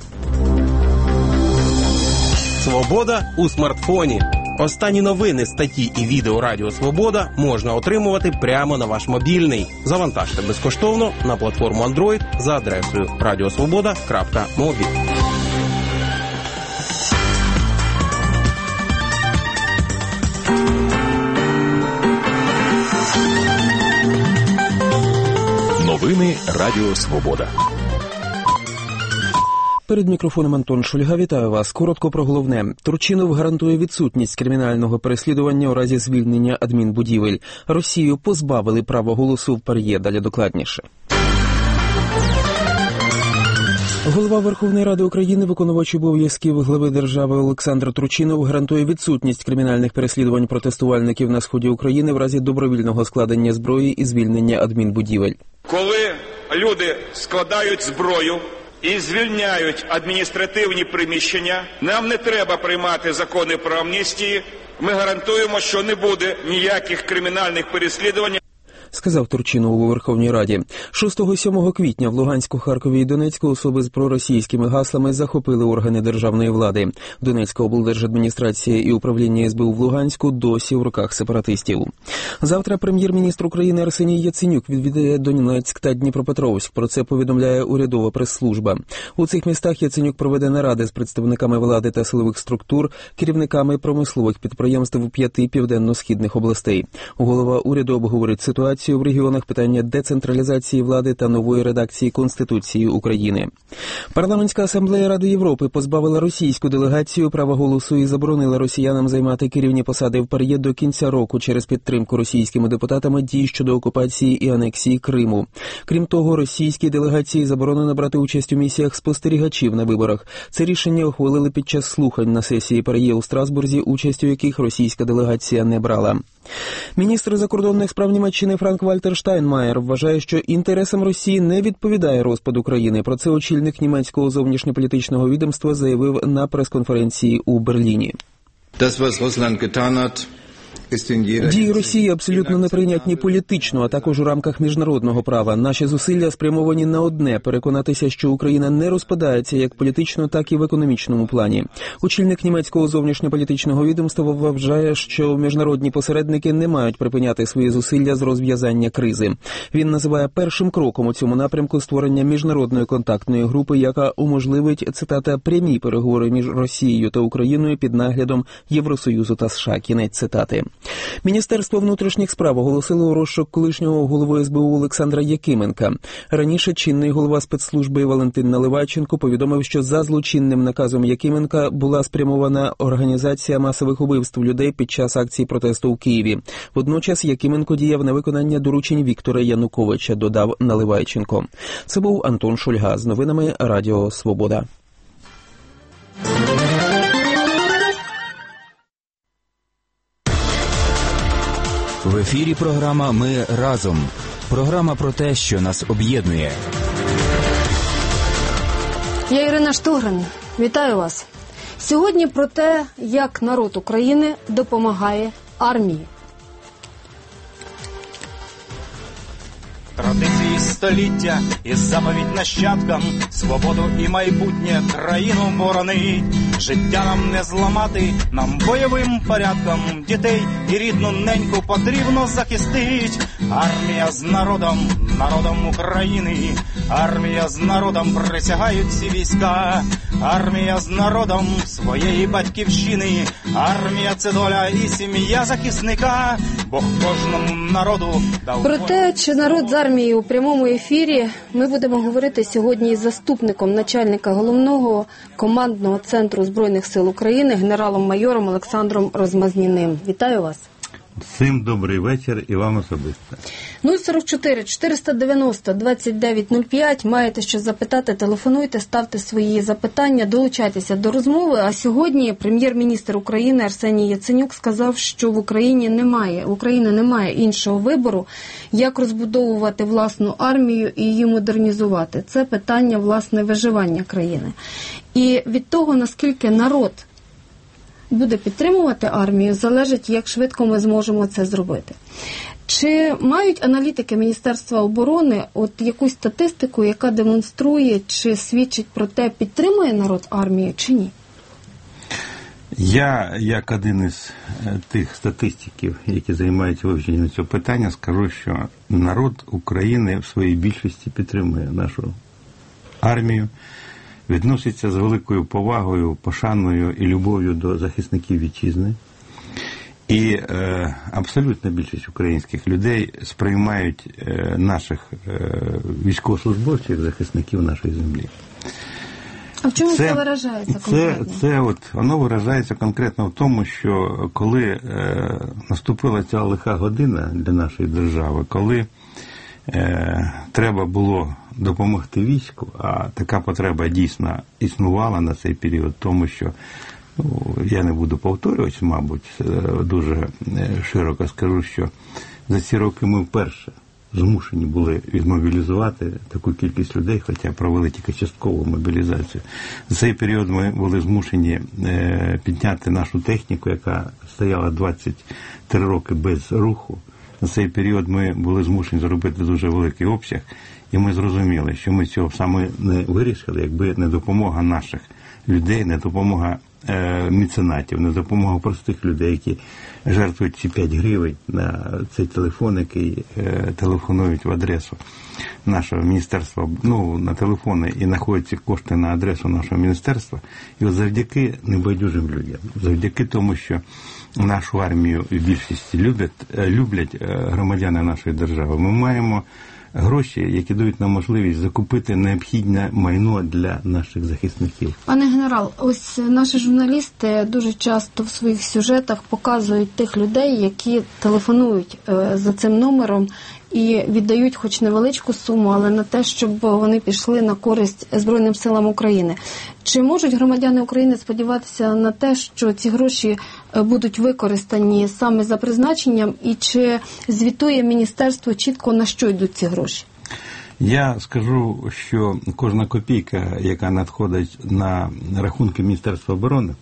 Свобода у смартфоні. Останні новини, статті і відео Радіо Свобода можна отримувати прямо на ваш мобільний. Завантажте безкоштовно на платформу Android за адресою радіосвобода крапка мобі. Новини Радіо Свобода. Перед мікрофоном Антон Шульга. Вітаю вас. Коротко про головне. Турчинов гарантує відсутність кримінального переслідування у разі звільнення адмінбудівель. Росію позбавили права голосу в ПАРЄ. Далі докладніше. Голова Верховної Ради України, виконувач обов'язків глави держави Олександр Турчинов гарантує відсутність кримінальних переслідувань протестувальників на сході України в разі добровільного складення зброї і звільнення адмінбудівель. Коли люди складають зброю і звільняють адміністративні приміщення, нам не треба приймати закони про амністії. Ми гарантуємо, що не буде ніяких кримінальних переслідувань. Сказав Турчинов у Верховній Раді. шостого-сьомого квітня в Луганську, Харкові і Донецьку особи з проросійськими гаслами захопили органи державної влади. Донецька облдержадміністрація і управління ес бе у в Луганську досі в руках сепаратистів. Завтра прем'єр-міністр України Арсеній Яценюк відвідає Донецьк та Дніпропетровськ. Про це повідомляє урядова прес-служба. У цих містах Яценюк проведе наради з представниками влади та силових структур, керівниками промислових підприємств п'яти південно-східних областей. Голова уряду обговорить ситуацію в регіонах, питання децентралізації влади та нової редакції Конституції України. Парламентська асамблея Ради Європи позбавила російську делегацію права голосу і заборонила росіянам займати керівні посади в ПАРЄ до кінця року через підтримку російськими депутатами дій щодо окупації і анексії Криму. Крім того, російській делегації заборонено брати участь у місіях спостерігачів на виборах. Це рішення ухвалили під час слухань на сесії ПАРЄ у Страсбурзі, участь у яких російська делегація не брала. Міністр закордонних справ Німеччини Франк-Вальтер Штайнмаєр вважає, що інтересам Росії не відповідає розпад України. Про це очільник німецького зовнішньополітичного відомства заявив на прес-конференції у Берліні. Дії Росії абсолютно неприйнятні політично, а також у рамках міжнародного права. Наші зусилля спрямовані на одне – переконатися, що Україна не розпадається як політично, так і в економічному плані. Очільник німецького зовнішньополітичного відомства вважає, що міжнародні посередники не мають припиняти свої зусилля з розв'язання кризи. Він називає першим кроком у цьому напрямку створення міжнародної контактної групи, яка уможливить, цитата, прямі переговори між Росією та Україною під наглядом Євросоюзу та США. Кінець цитати. Міністерство внутрішніх справ оголосило у розшук колишнього голови ес бе у Олександра Якименка. Раніше чинний голова спецслужби Валентин Наливайченко повідомив, що за злочинним наказом Якименка була спрямована організація масових убивств людей під час акції протесту в Києві. Водночас Якименко діяв на виконання доручень Віктора Януковича, додав Наливайченко. Це був Антон Шульга з новинами Радіо Свобода. В ефірі програма «Ми разом». Програма про те, що нас об'єднує. Я Ірина Штогрин. Вітаю вас. Сьогодні про те, як народ України допомагає армії. Традиції століття і заповідь нащадкам, свободу і майбутнє країну боронить. Життя нам не зламати, нам бойовим порядком дітей і рідну неньку потрібно захистить. Армія з народом, народом України, армія з народом присягають всі війська. Армія з народом своєї батьківщини, армія – це доля і сім'я захисника. Бог кожному народу дав... Про те, чи народ з армії у прямому ефірі, ми будемо говорити сьогодні із заступником начальника головного командного центру Збройних сил України генералом-майором Олександром Розмазніним. Вітаю вас. Всім добрий вечір і вам особисто. нуль сорок чотири чотириста дев'яносто двадцять дев'ять нуль п'ять. Маєте що запитати, телефонуйте, ставте свої запитання, долучайтеся до розмови. А сьогодні прем'єр-міністр України Арсеній Яценюк сказав, що в Україні немає, в Україні немає іншого вибору, як розбудовувати власну армію і її модернізувати. Це питання, власне, виживання країни. І від того, наскільки народ буде підтримувати армію, залежить, як швидко ми зможемо це зробити. Чи мають аналітики Міністерства оборони от якусь статистику, яка демонструє, чи свідчить про те, підтримує народ армію, чи ні? Я, як один із тих статистиків, які займаються вивченням цього питання, скажу, що народ України в своїй більшості підтримує нашу армію, відноситься з великою повагою, пошаною і любов'ю до захисників вітчизни. І е, абсолютна більшість українських людей сприймають е, наших е, військовослужбовців, захисників нашої землі. А в чому це, це виражається конкретно? Це, це от, воно виражається конкретно в тому, що коли е, наступила ця лиха година для нашої держави, коли е, треба було допомогти війську, а така потреба дійсно існувала на цей період, тому що, ну, я не буду повторювати, мабуть, дуже широко скажу, що за ці роки ми вперше змушені були відмобілізувати таку кількість людей, хоча провели тільки часткову мобілізацію. За цей період ми були змушені підняти нашу техніку, яка стояла двадцять три роки без руху. За цей період ми були змушені зробити дуже великий обсяг, і ми зрозуміли, що ми цього саме не вирішили, якби не допомога наших людей, не допомога е, меценатів, не допомога простих людей, які жертвують ці п'ять гривень на цей телефон, який е, телефонують в адресу нашого міністерства, ну, на телефони, і знаходять ці кошти на адресу нашого міністерства. І от завдяки небайдужим людям, завдяки тому, що нашу армію в більшості люблять, люблять громадяни нашої держави, ми маємо гроші, які дають нам можливість закупити необхідне майно для наших захисників. Пане генерал, ось наші журналісти дуже часто в своїх сюжетах показують тих людей, які телефонують за цим номером і віддають хоч невеличку суму, але на те, щоб вони пішли на користь Збройним силам України. Чи можуть громадяни України сподіватися на те, що ці гроші будуть використані саме за призначенням, і чи звітує міністерство чітко, на що йдуть ці гроші? Я скажу, що кожна копійка, яка надходить на рахунки Міністерства оборони,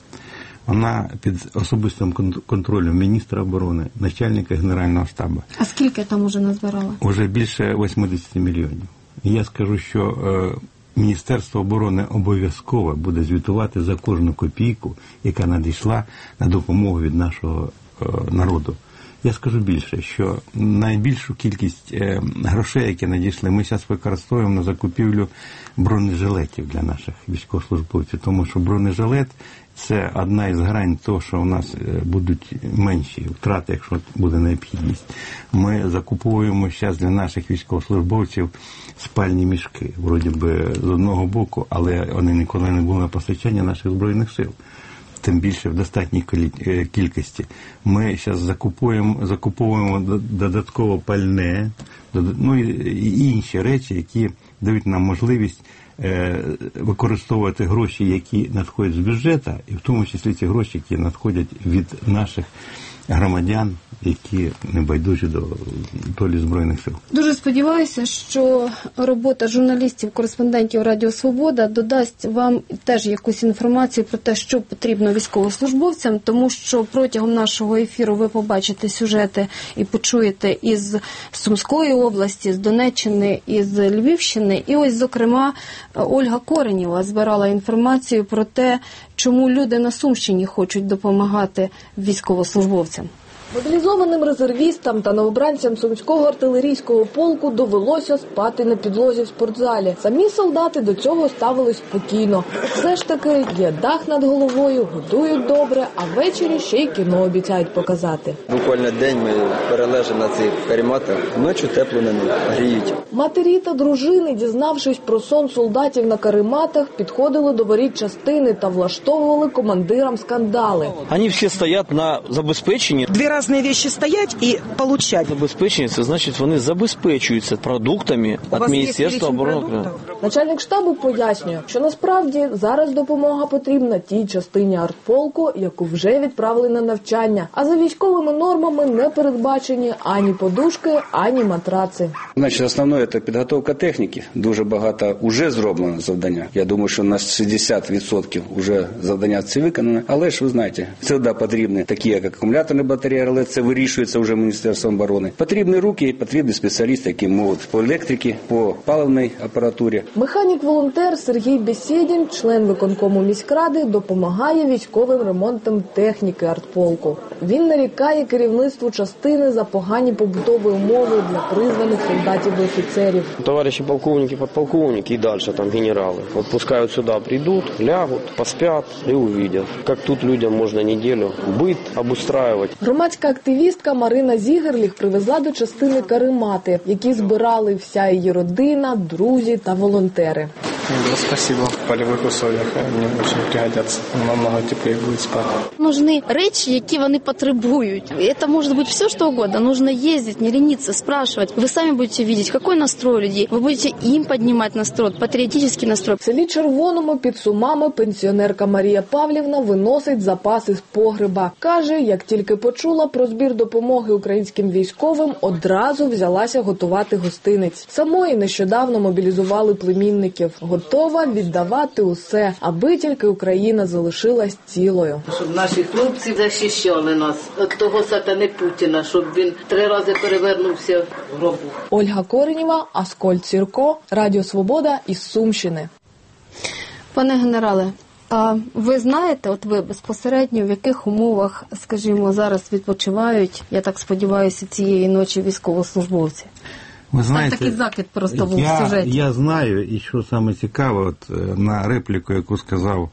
вона під особистим контролем міністра оборони, начальника Генерального штабу. А скільки там уже назбирали? Уже більше вісімдесят мільйонів. І я скажу, що е, Міністерство оборони обов'язково буде звітувати за кожну копійку, яка надійшла на допомогу від нашого е, народу. Я скажу більше, що найбільшу кількість е, грошей, які надійшли, ми зараз використовуємо на закупівлю бронежилетів для наших військовослужбовців, тому що бронежилет – це одна із грань того, що у нас будуть менші втрати, якщо буде необхідність. Ми закуповуємо зараз для наших військовослужбовців спальні мішки, вроді би з одного боку, але вони ніколи не були на постачання наших Збройних сил. Тим більше в достатній кількості. Ми зараз закуповуємо, закуповуємо додатково пальне, ну і інші речі, які дають нам можливість використовувати гроші, які надходять з бюджету, і в тому числі ці гроші, які надходять від наших громадян, які не байдужі до долі Збройних сил. Дуже сподіваюся, що робота журналістів, кореспондентів Радіо Свобода додасть вам теж якусь інформацію про те, що потрібно військовослужбовцям, тому що протягом нашого ефіру ви побачите сюжети і почуєте із Сумської області, з Донеччини, із Львівщини. І ось, зокрема, Ольга Коренєва збирала інформацію про те, чому люди на Сумщині хочуть допомагати військовослужбовцям. Мобілізованим резервістам та новобранцям Сумського артилерійського полку довелося спати на підлозі в спортзалі. Самі солдати до цього ставились спокійно. Все ж таки є дах над головою, годують добре, а ввечері ще й кіно обіцяють показати. Буквально день ми перележимо на цих карематах, ночі тепло на них гріють. Матері та дружини, дізнавшись про сон солдатів на карематах, підходили до воріт частини та влаштовували командирам скандали. Вони всі стоять на забезпеченні. Дві рази разные вещи стоять и получать. Забезпечення, значить, вони забезпечуються продуктами від Міністерства оборони. Начальник штабу пояснює, що насправді зараз допомога потрібна тій частині артполку, яку вже відправили на навчання, а за військовими нормами не передбачені ані подушки, ані матраци. Значить, основне – це підготовка техніки. Дуже багато вже зроблено завдання. Я думаю, що на шістдесят відсотків вже завдання це виконано. Але ж ви знаєте, завжди потрібні такі, як акумуляторні батареї, але це вирішується вже Міністерством оборони. Потрібні руки, потрібні спеціалісти, які можуть по електриці, по паливній апаратурі. Механік-волонтер Сергій Бесєдін, член виконкому міськради, допомагає військовим ремонтам техніки артполку. Він нарікає керівництву частини за погані побутові умови для призваних солдатів і офіцерів. Товарищи полковники, подполковники и дальше там генералы. Вот пускай сюда придут, лягут, поспят и увидят, как тут людям можно неделю быт обустраивать. Громадська активістка Марина Зігерліх привезла до частини каремати, які збирали вся її родина, друзі та волонтери. Да, спасибо. В полевых условиях они очень пригодятся. Намного теплее будет спать. Нужны речи, які вони потребують. Это может быть все, что угодно. Нужно ездить, не лениться, спрашивать. Вы сами будете видеть, какой настрой людей. Вы будете им поднимать настрой, патріотичний настрой. В селі Червоному під Сумами пенсіонерка Марія Павлівна виносить запаси з погреба. Каже, як тільки почула про збір допомоги українським військовим, одразу взялася готувати гостинець. Самої нещодавно мобілізували племінників. Готова віддавати усе, аби тільки Україна залишилась цілою. Щоб наші хлопці захищали нас від того сатани Путіна, щоб він три рази перевернувся в гробу. Ольга Коренєва, Аскольд Сірко, Радіо Свобода із Сумщини. Пане генерале, а ви знаєте, от ви безпосередньо, в яких умовах, скажімо, зараз відпочивають, я так сподіваюся, цієї ночі військовослужбовці? Ви знаєте, такий закид просто був я, в сюжеті. Я знаю, і що саме цікаво, от на репліку, яку сказав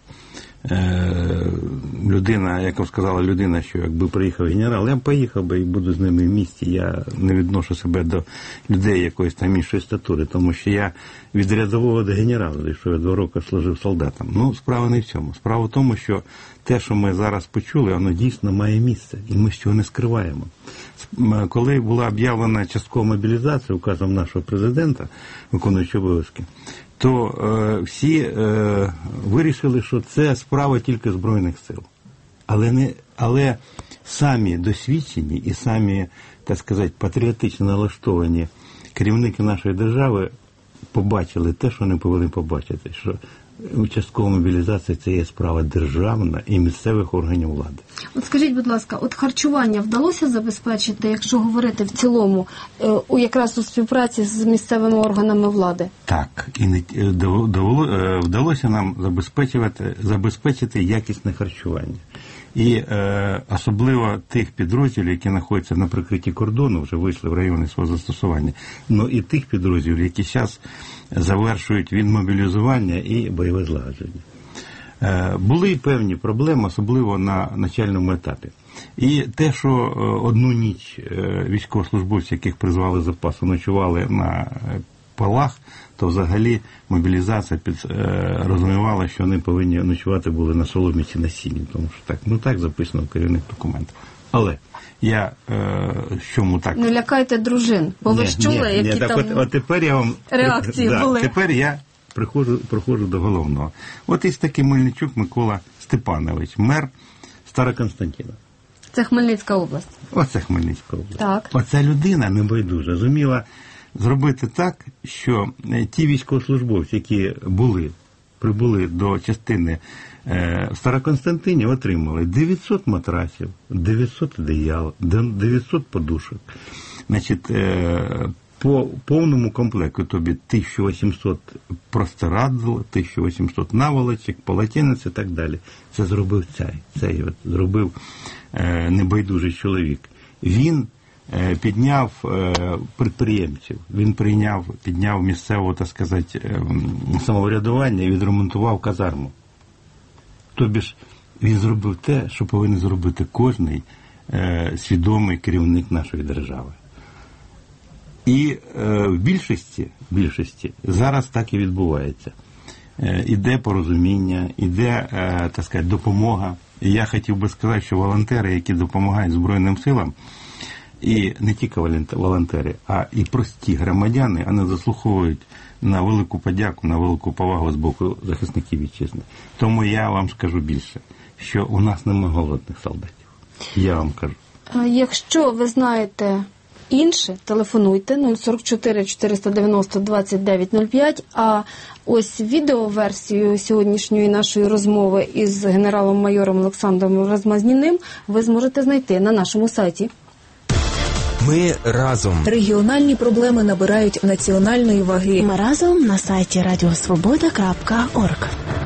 е, людина, яку сказала людина, що якби приїхав генерал, я б поїхав би і буду з ними в місті. Я не відношу себе до людей якоїсь там іншої статури, тому що я від рядового до генерала, що я два роки служив солдатом. Ну, справа не в цьому. Справа в тому, що те, що ми зараз почули, воно дійсно має місце, і ми цього не скриваємо. Коли була об'явлена часткова мобілізація указом нашого президента, виконуючого обов'язки, то е, всі е, вирішили, що це справа тільки Збройних сил. Але, не, але самі досвідчені і самі, так сказати, патріотично налаштовані керівники нашої держави побачили те, що не повинні побачити, що часткова мобілізація – це є справа державна і місцевих органів влади. От скажіть, будь ласка, от харчування вдалося забезпечити, якщо говорити в цілому, у якраз у співпраці з місцевими органами влади? Так, і не довело, вдалося нам забезпечувати, забезпечити якісне харчування. І е, особливо тих підрозділів, які знаходяться на прикритті кордону, вже вийшли в райони свого застосування, ну і тих підрозділів, які зараз завершують відмобілізування і бойове злагодження. Е, були певні проблеми, особливо на начальному етапі. І те, що одну ніч військовослужбовці, яких призвали з запасу, ночували на полах, то взагалі мобілізація під, е, розумівала, що вони повинні ночувати були на соломі чи на сіні, тому що так, ну так записано в керівних документах. Але я е, чому так? Не лякайте дружин, бо ви ж чули, ні, які ні, там от, от тепер я вам, реакції да, були. Тепер я приходжу, приходжу до головного. От із такий Мельничук Микола Степанович, мер Староконстантина. Це Хмельницька область. Оце Хмельницька область. Так. Оця людина небайдужа зуміла зробити так, що ті військовослужбовці, які були, прибули до частини е, в Староконстантині, отримали дев'ятсот матрасів, дев'ятсот одеял, дев'ятсот подушок. Значить, е, по повному комплекту, тобі тисяча вісімсот простирадл, тисяча вісімсот наволочок, полотенець і так далі. Це зробив цей, цей от, зробив е, небайдужий чоловік. Він підняв підприємців, він прийняв, підняв місцеве, так сказати, самоврядування і відремонтував казарму. Тобі ж він зробив те, що повинен зробити кожний свідомий керівник нашої держави. І в більшості, в більшості зараз так і відбувається. Іде порозуміння, іде, так сказати, допомога І я хотів би сказати, що волонтери, які допомагають Збройним силам, і не тільки волонтери, а і прості громадяни, вони заслуговують на велику подяку, на велику повагу з боку захисників вітчизни. Тому я вам скажу більше, що у нас немає голодних солдатів. Я вам кажу. Якщо ви знаєте інше, телефонуйте нуль сорок чотири чотириста дев'яносто двадцять дев'ять нуль п'ять, а ось відеоверсію сьогоднішньої нашої розмови із генералом-майором Олександром Розмазніним ви зможете знайти на нашому сайті. Ми разом. Регіональні проблеми набирають національної ваги. Ми разом на сайті радіосвобода крапка орг.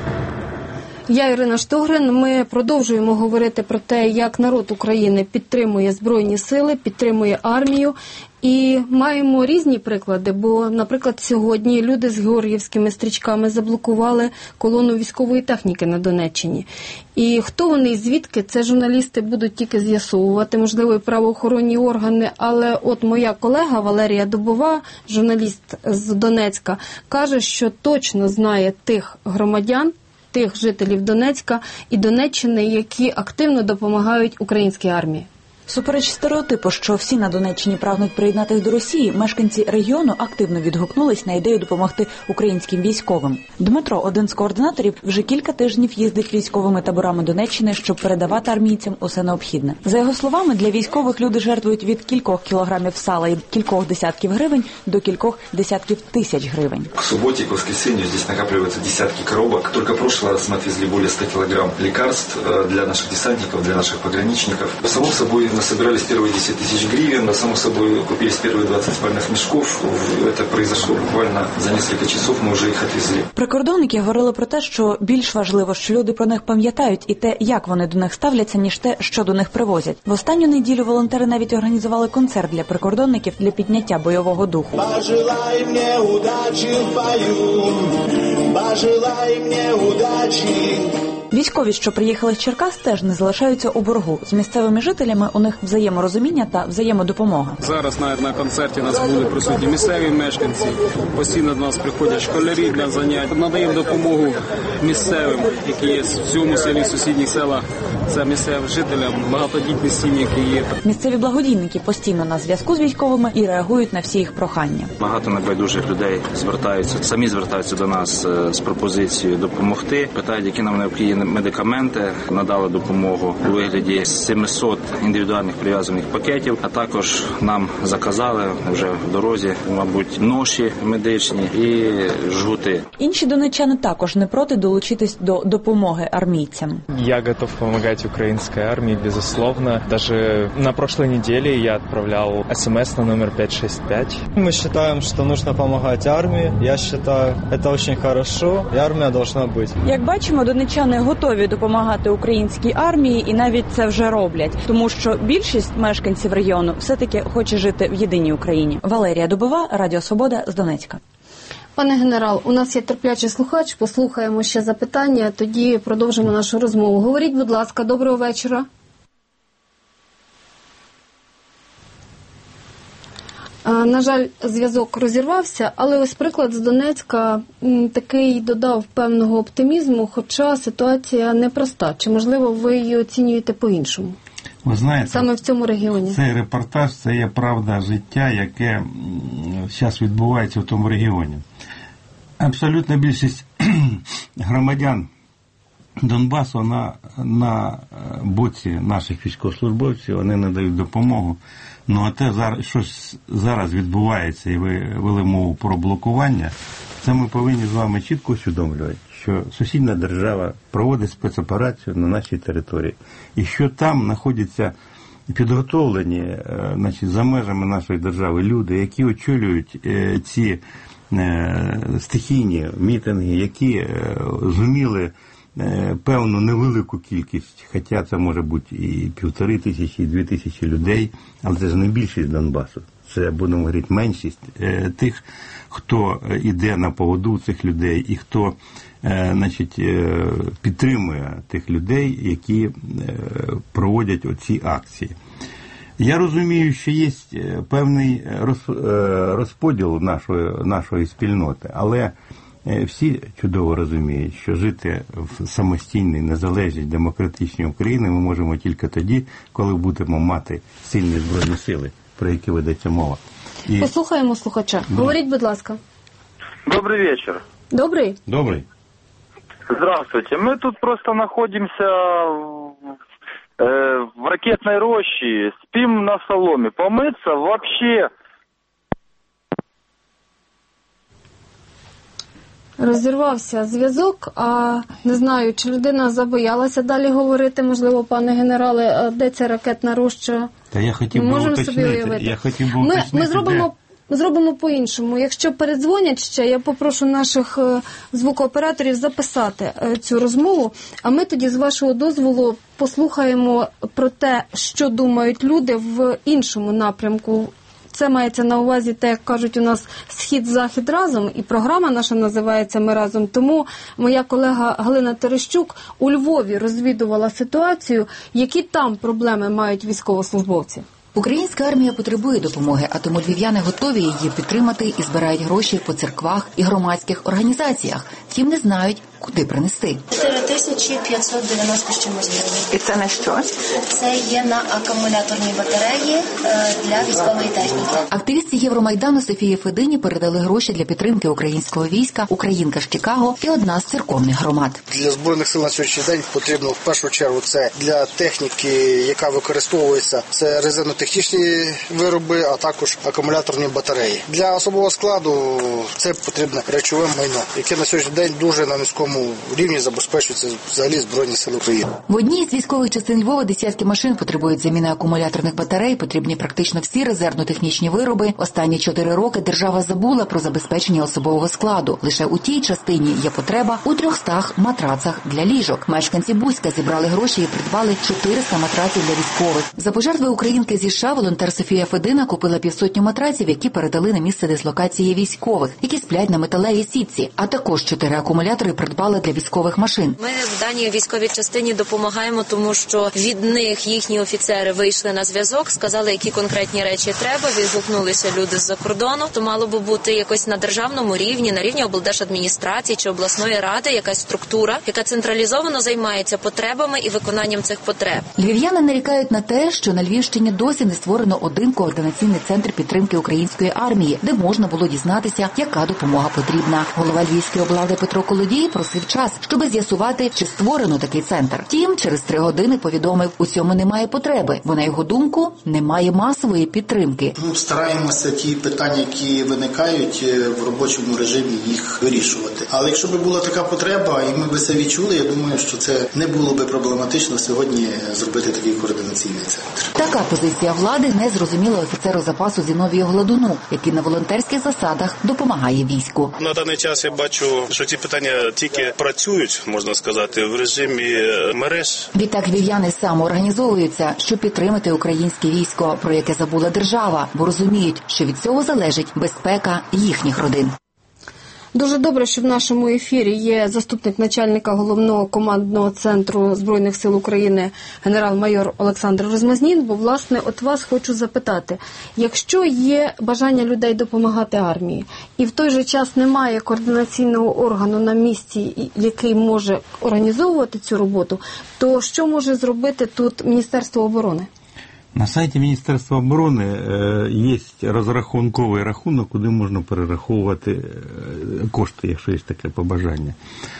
Я Ірина Штогрин. Ми продовжуємо говорити про те, як народ України підтримує Збройні сили, підтримує армію. І маємо різні приклади, бо, наприклад, сьогодні люди з георгіївськими стрічками заблокували колону військової техніки на Донеччині. І хто вони і звідки, це журналісти будуть тільки з'ясовувати, можливо, і правоохоронні органи. Але от моя колега Валерія Дубова, журналіст з Донецька, каже, що точно знає тих громадян, тих жителів Донецька і Донеччини, які активно допомагають українській армії. Супереч стереотипу, що всі на Донеччині прагнуть приєднатись до Росії, мешканці регіону активно відгукнулись на ідею допомогти українським військовим. Дмитро, один з координаторів, вже кілька тижнів їздить військовими таборами Донеччини, щоб передавати армійцям усе необхідне. За його словами, для військових люди жертвують від кількох кілограмів сала і кількох десятків гривень до кількох десятків тисяч гривень. К суботе, к воскресенью здесь накапливаются десятки коробок. Только в прошлый раз мы отвезли более ста килограмм лекарств для наших десантников, для наших пограничников. Само собой, насобирались первые десять тысяч гривен, само собой купились первые двадцать спальных мешков. Это произошло буквально за несколько часов, мы уже их отвезли. Прикордонники говорили про те, що більш важливо, що люди про них пам'ятають і те, як вони до них ставляться, ніж те, що до них привозять. В останню неділю волонтери навіть організували концерт для прикордонників для підняття бойового духу. Пожелай мені удачі в бою, пожелай мені удачі. Військові, що приїхали з Черкас, теж не залишаються у боргу. З місцевими жителями у них взаєморозуміння та взаємодопомога. Зараз навіть на концерті у нас були присутні місцеві мешканці. Постійно до нас приходять школярі для занять. Надаємо допомогу місцевим, які є в цьому селі, в сусідніх селах. Це місцевим жителям, багатодітні сім'ї, які є. Місцеві благодійники постійно на зв'язку з військовими і реагують на всі їх прохання. Багато небайдужих людей звертаються, самі звертаються до нас з пропозицією допомогти. Питають, які нам необхідні медикаменти, надали допомогу у вигляді сімсот індивідуальних прив'язаних пакетів, а також нам заказали вже в дорозі, мабуть, ноші медичні і жгути. Інші донеччани також не проти долучитись до допомоги армійцям. Я готов допомагати українській армії, безусловно. Даже на прошлой неделе я отправлял смс на номер пять шесть пять. Мы считаем, что нужно допомагати армії. Я считаю, это очень хорошо, і армія должна бути. Як бачимо, донеччани готові допомагати українській армії і навіть це вже роблять, тому що більшість мешканців регіону все-таки хоче жити в єдиній Україні. Валерія Дубова, Радіо Свобода з Донецька. Пане генерал, у нас є терплячий слухач, послухаємо ще запитання, тоді продовжимо нашу розмову. Говоріть, будь ласка, доброго вечора. На жаль, зв'язок розірвався, але ось приклад з Донецька такий додав певного оптимізму, хоча ситуація непроста. Чи, можливо, ви її оцінюєте по-іншому? Ви знаєте, саме в цьому регіоні. Цей репортаж – це є правда життя, яке зараз відбувається в тому регіоні. Абсолютна більшість громадян Донбасу на, на боці наших військовослужбовців, вони надають допомогу. Ну, а те, що зараз відбувається, і ви вели мову про блокування, це ми повинні з вами чітко усвідомлювати, що сусідня держава проводить спецоперацію на нашій території, і що там знаходяться підготовлені, значить, за межами нашої держави люди, які очолюють ці стихійні мітинги, які зуміли певну невелику кількість, хоча це може бути і півтори тисячі, і дві тисячі людей, але це ж не більшість Донбасу. Це, будемо говорити, меншість тих, хто йде на поводу цих людей і хто, значить, підтримує тих людей, які проводять оці акції. Я розумію, що є певний розподіл нашої, нашої спільноти, але всі чудово розуміють, що жити в самостійній, незалежній, демократичній Україні ми можемо тільки тоді, коли будемо мати сильні збройні сили, про які ведеться мова. І... Послухаємо слухача. Да. Говоріть, будь ласка. Добрый вечер. Добрый. Добрый. Здравствуйте. Мы тут просто находимся в, э, в ракетной роще, спим на соломе. Помыться вообще... Розірвався зв'язок, а не знаю, чи людина забоялася далі говорити, можливо, пане генерале, а де ця ракетна роща? Та я хотів би уточнити. Я хотів би ми, уточнити, ми зробимо, де... зробимо по-іншому. Якщо передзвонять ще, я попрошу наших звукооператорів записати цю розмову, а ми тоді, з вашого дозволу, послухаємо про те, що думають люди в іншому напрямку. Це мається на увазі те, як кажуть у нас, «Схід-захід разом», і програма наша називається «Ми разом». Тому моя колега Галина Терещук у Львові розвідувала ситуацію, які там проблеми мають військовослужбовці. Українська армія потребує допомоги, а тому львів'яни готові її підтримати і збирають гроші по церквах і громадських організаціях. Втім, не знають, куди принести. чотири тисячі п'ятсот дев'яносто з чимось гривень. І це на що? Це є на акумуляторні батареї для військової техніки. Активістці Євромайдану Софії Федині передали гроші для підтримки українського війська, українка з Чикаго і одна з церковних громад. Для Збройних сил на сьогоднішній день потрібно в першу чергу це для техніки, яка використовується, це резервно-технічні вироби, а також акумуляторні батареї. Для особового складу це потрібне речове майно, яке на сьогоднішній день дуже на низькому рівні забезпечується взагалі Збройні Сили України. В одній з військових частин Львова десятки машин потребують заміни акумуляторних батарей, потрібні практично всі резервно-технічні вироби. Останні чотири роки держава забула про забезпечення особового складу. Лише у тій частині є потреба у трьохстах матрацах для ліжок. Мешканці Буська зібрали гроші і придбали чотириста матраців для військових. За пожертви українки зі США волонтер Софія Федина купила півсотню матраців, які передали на місце дислокації військових, які сплять на металевій сітці, а також чотири акумулятори придбали для військових машин. Ми в даній військовій частині допомагаємо, тому що від них їхні офіцери вийшли на зв'язок, сказали, які конкретні речі треба, відгукнулися люди з-за кордону, то мало би бути якось на державному рівні, на рівні облдержадміністрації чи обласної ради, якась структура, яка централізовано займається потребами і виконанням цих потреб. Львів'яни нарікають на те, що на Львівщині досі не створено один координаційний центр підтримки української армії, де можна було дізнатися, яка допомога потрібна. Голова Львівської облради Петро Колодій просив час, щоб з'ясувати, чи створено такий центр. Втім, через три години повідомив, у цьому немає потреби, бо, на його думку, немає масової підтримки. Ми стараємося ті питання, які виникають в робочому режимі, їх вирішувати. Але якщо б була така потреба, і ми б це відчули, я думаю, що це не було б проблематично сьогодні зробити такий координаційний центр. Така позиція влади не зрозуміла офіцеру запасу Зіновію Гладуну, який на волонтерських засадах допомагає війську. На даний час я бачу, що ці питання тільки працюють, можна сказати, в режимі мереж. Відтак львів'яни самоорганізовуються, щоб підтримати українське військо, про яке забула держава, бо розуміють, що від цього залежить безпека їхніх родин. Дуже добре, що в нашому ефірі є заступник начальника головного командного центру Збройних сил України генерал-майор Олександр Розмазнін, бо, власне, от вас хочу запитати, якщо є бажання людей допомагати армії, і в той же час немає координаційного органу на місці, який може організовувати цю роботу, то що може зробити тут Міністерство оборони? На сайті Міністерства оборони е, є розрахунковий рахунок, куди можна перераховувати е, кошти, якщо є таке побажання.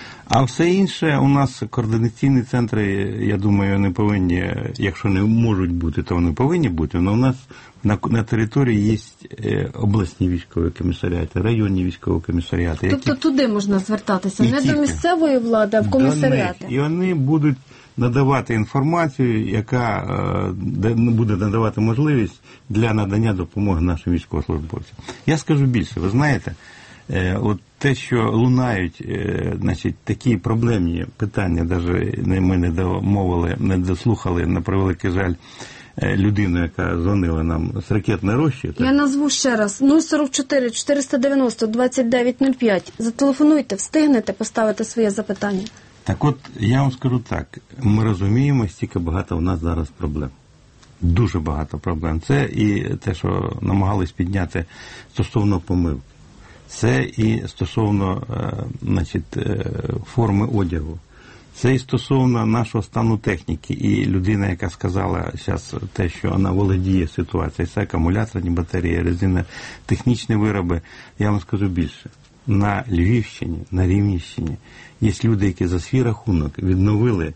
А все інше, у нас координаційні центри, я думаю, не повинні, якщо не можуть бути, то вони повинні бути, але у нас на, на території є е, обласні військові комісаріати, районні військові комісаріати. Тобто які... туди можна звертатися, і не тільки. До місцевої влади, а в комісаріати. І вони будуть надавати інформацію, яка е, буде надавати можливість для надання допомоги нашим військовослужбовцям. Я скажу більше, ви знаєте, е, от те, що лунають е, значить, такі проблемні питання, навіть ми не домовили, не дослухали, на превеликий жаль, людину, яка дзвонила нам з ракетної рощі. Я назву ще раз. нуль сорок чотири чотириста дев'яносто двадцять дев'ять нуль п'ять. Зателефонуйте, встигнете поставити своє запитання. Так от, я вам скажу так, ми розуміємо, стільки багато у нас зараз проблем. Дуже багато проблем. Це і те, що намагались підняти стосовно помилки. це і стосовно значить, форми одягу, це і стосовно нашого стану техніки. І людина, яка сказала зараз те, що вона володіє ситуацією, це акумуляторні батареї, резина, технічні вироби, я вам скажу більше. На Львівщині, на Рівненщині є люди, які за свій рахунок відновили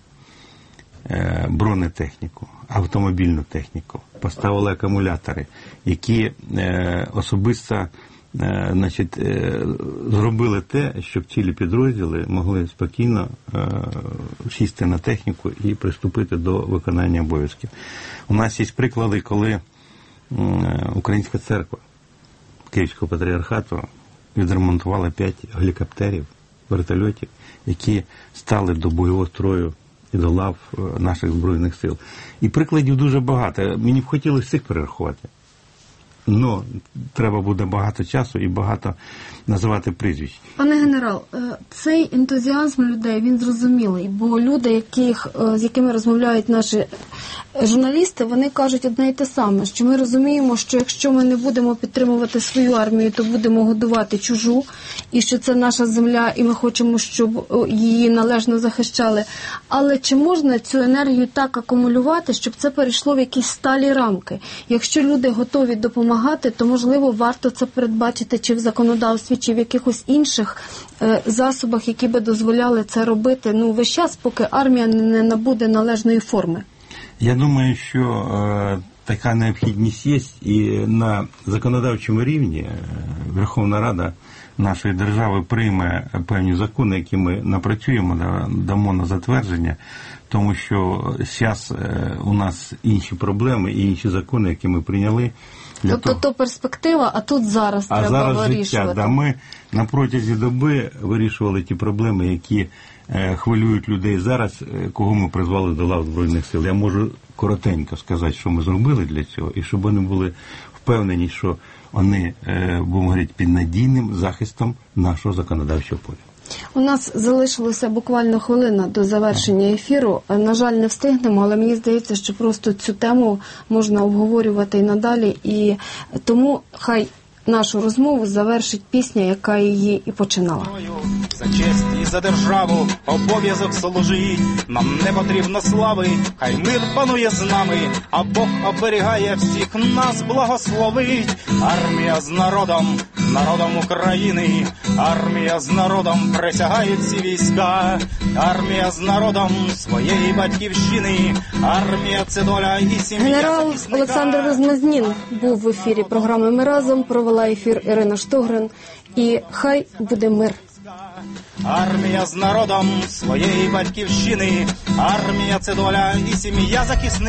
бронетехніку, автомобільну техніку, поставили акумулятори, які особисто значить, зробили те, щоб цілі підрозділи могли спокійно сісти на техніку і приступити до виконання обов'язків. У нас є приклади, коли Українська церква Київського патріархату відремонтувала п'ять гелікоптерів, вертольотів, які стали до бойового строю і до лав наших Збройних сил. І прикладів дуже багато. Мені б хотілося всіх перерахувати. Но треба буде багато часу і багато називати прізвищ. Пане генерал, цей ентузіазм людей, він зрозумілий, бо люди, яких, з якими розмовляють наші журналісти, вони кажуть одне й те саме, що ми розуміємо, що якщо ми не будемо підтримувати свою армію, то будемо годувати чужу, і що це наша земля, і ми хочемо, щоб її належно захищали. Але чи можна цю енергію так акумулювати, щоб це перейшло в якісь сталі рамки? Якщо люди готові допомагати, то, можливо, варто це передбачити чи в законодавстві, чи в якихось інших е, засобах, які би дозволяли це робити, ну, весь час, поки армія не набуде належної форми. Я думаю, що е, така необхідність є, і на законодавчому рівні е, Верховна Рада нашої держави прийме певні закони, які ми напрацюємо, дамо на затвердження, тому що зараз е, у нас інші проблеми і інші закони, які ми прийняли. Тобто того... то перспектива, а тут зараз а треба зараз вирішувати. Життя, да, ми на протязі доби вирішували ті проблеми, які е, хвилюють людей зараз, е, кого ми призвали до лав Збройних сил. Я можу коротенько сказати, що ми зробили для цього, і щоб вони були впевнені, що вони, е, будемо говорити, під надійним захистом нашого законодавчого поля. У нас залишилося буквально хвилина до завершення ефіру. На жаль, не встигнемо, але мені здається, що просто цю тему можна обговорювати і надалі. І тому хай нашу розмову завершить пісня, яка її і починала. За честь і за державу обов'язок служить, нам не потрібно слави, хай мир панує з нами, а Бог оберігає всіх нас, благословить. Армія з народом, народом України, армія з народом присягають всі війська, армія з народом своєї батьківщини, армія це доля і сім'я. Генерал Олександр Розмазнін був в ефірі програми «Ми разом», провела ефір Ірина Штогрин, і хай буде мир. Армія з народом своєї батьківщини, армія це доля і сім'я захисників.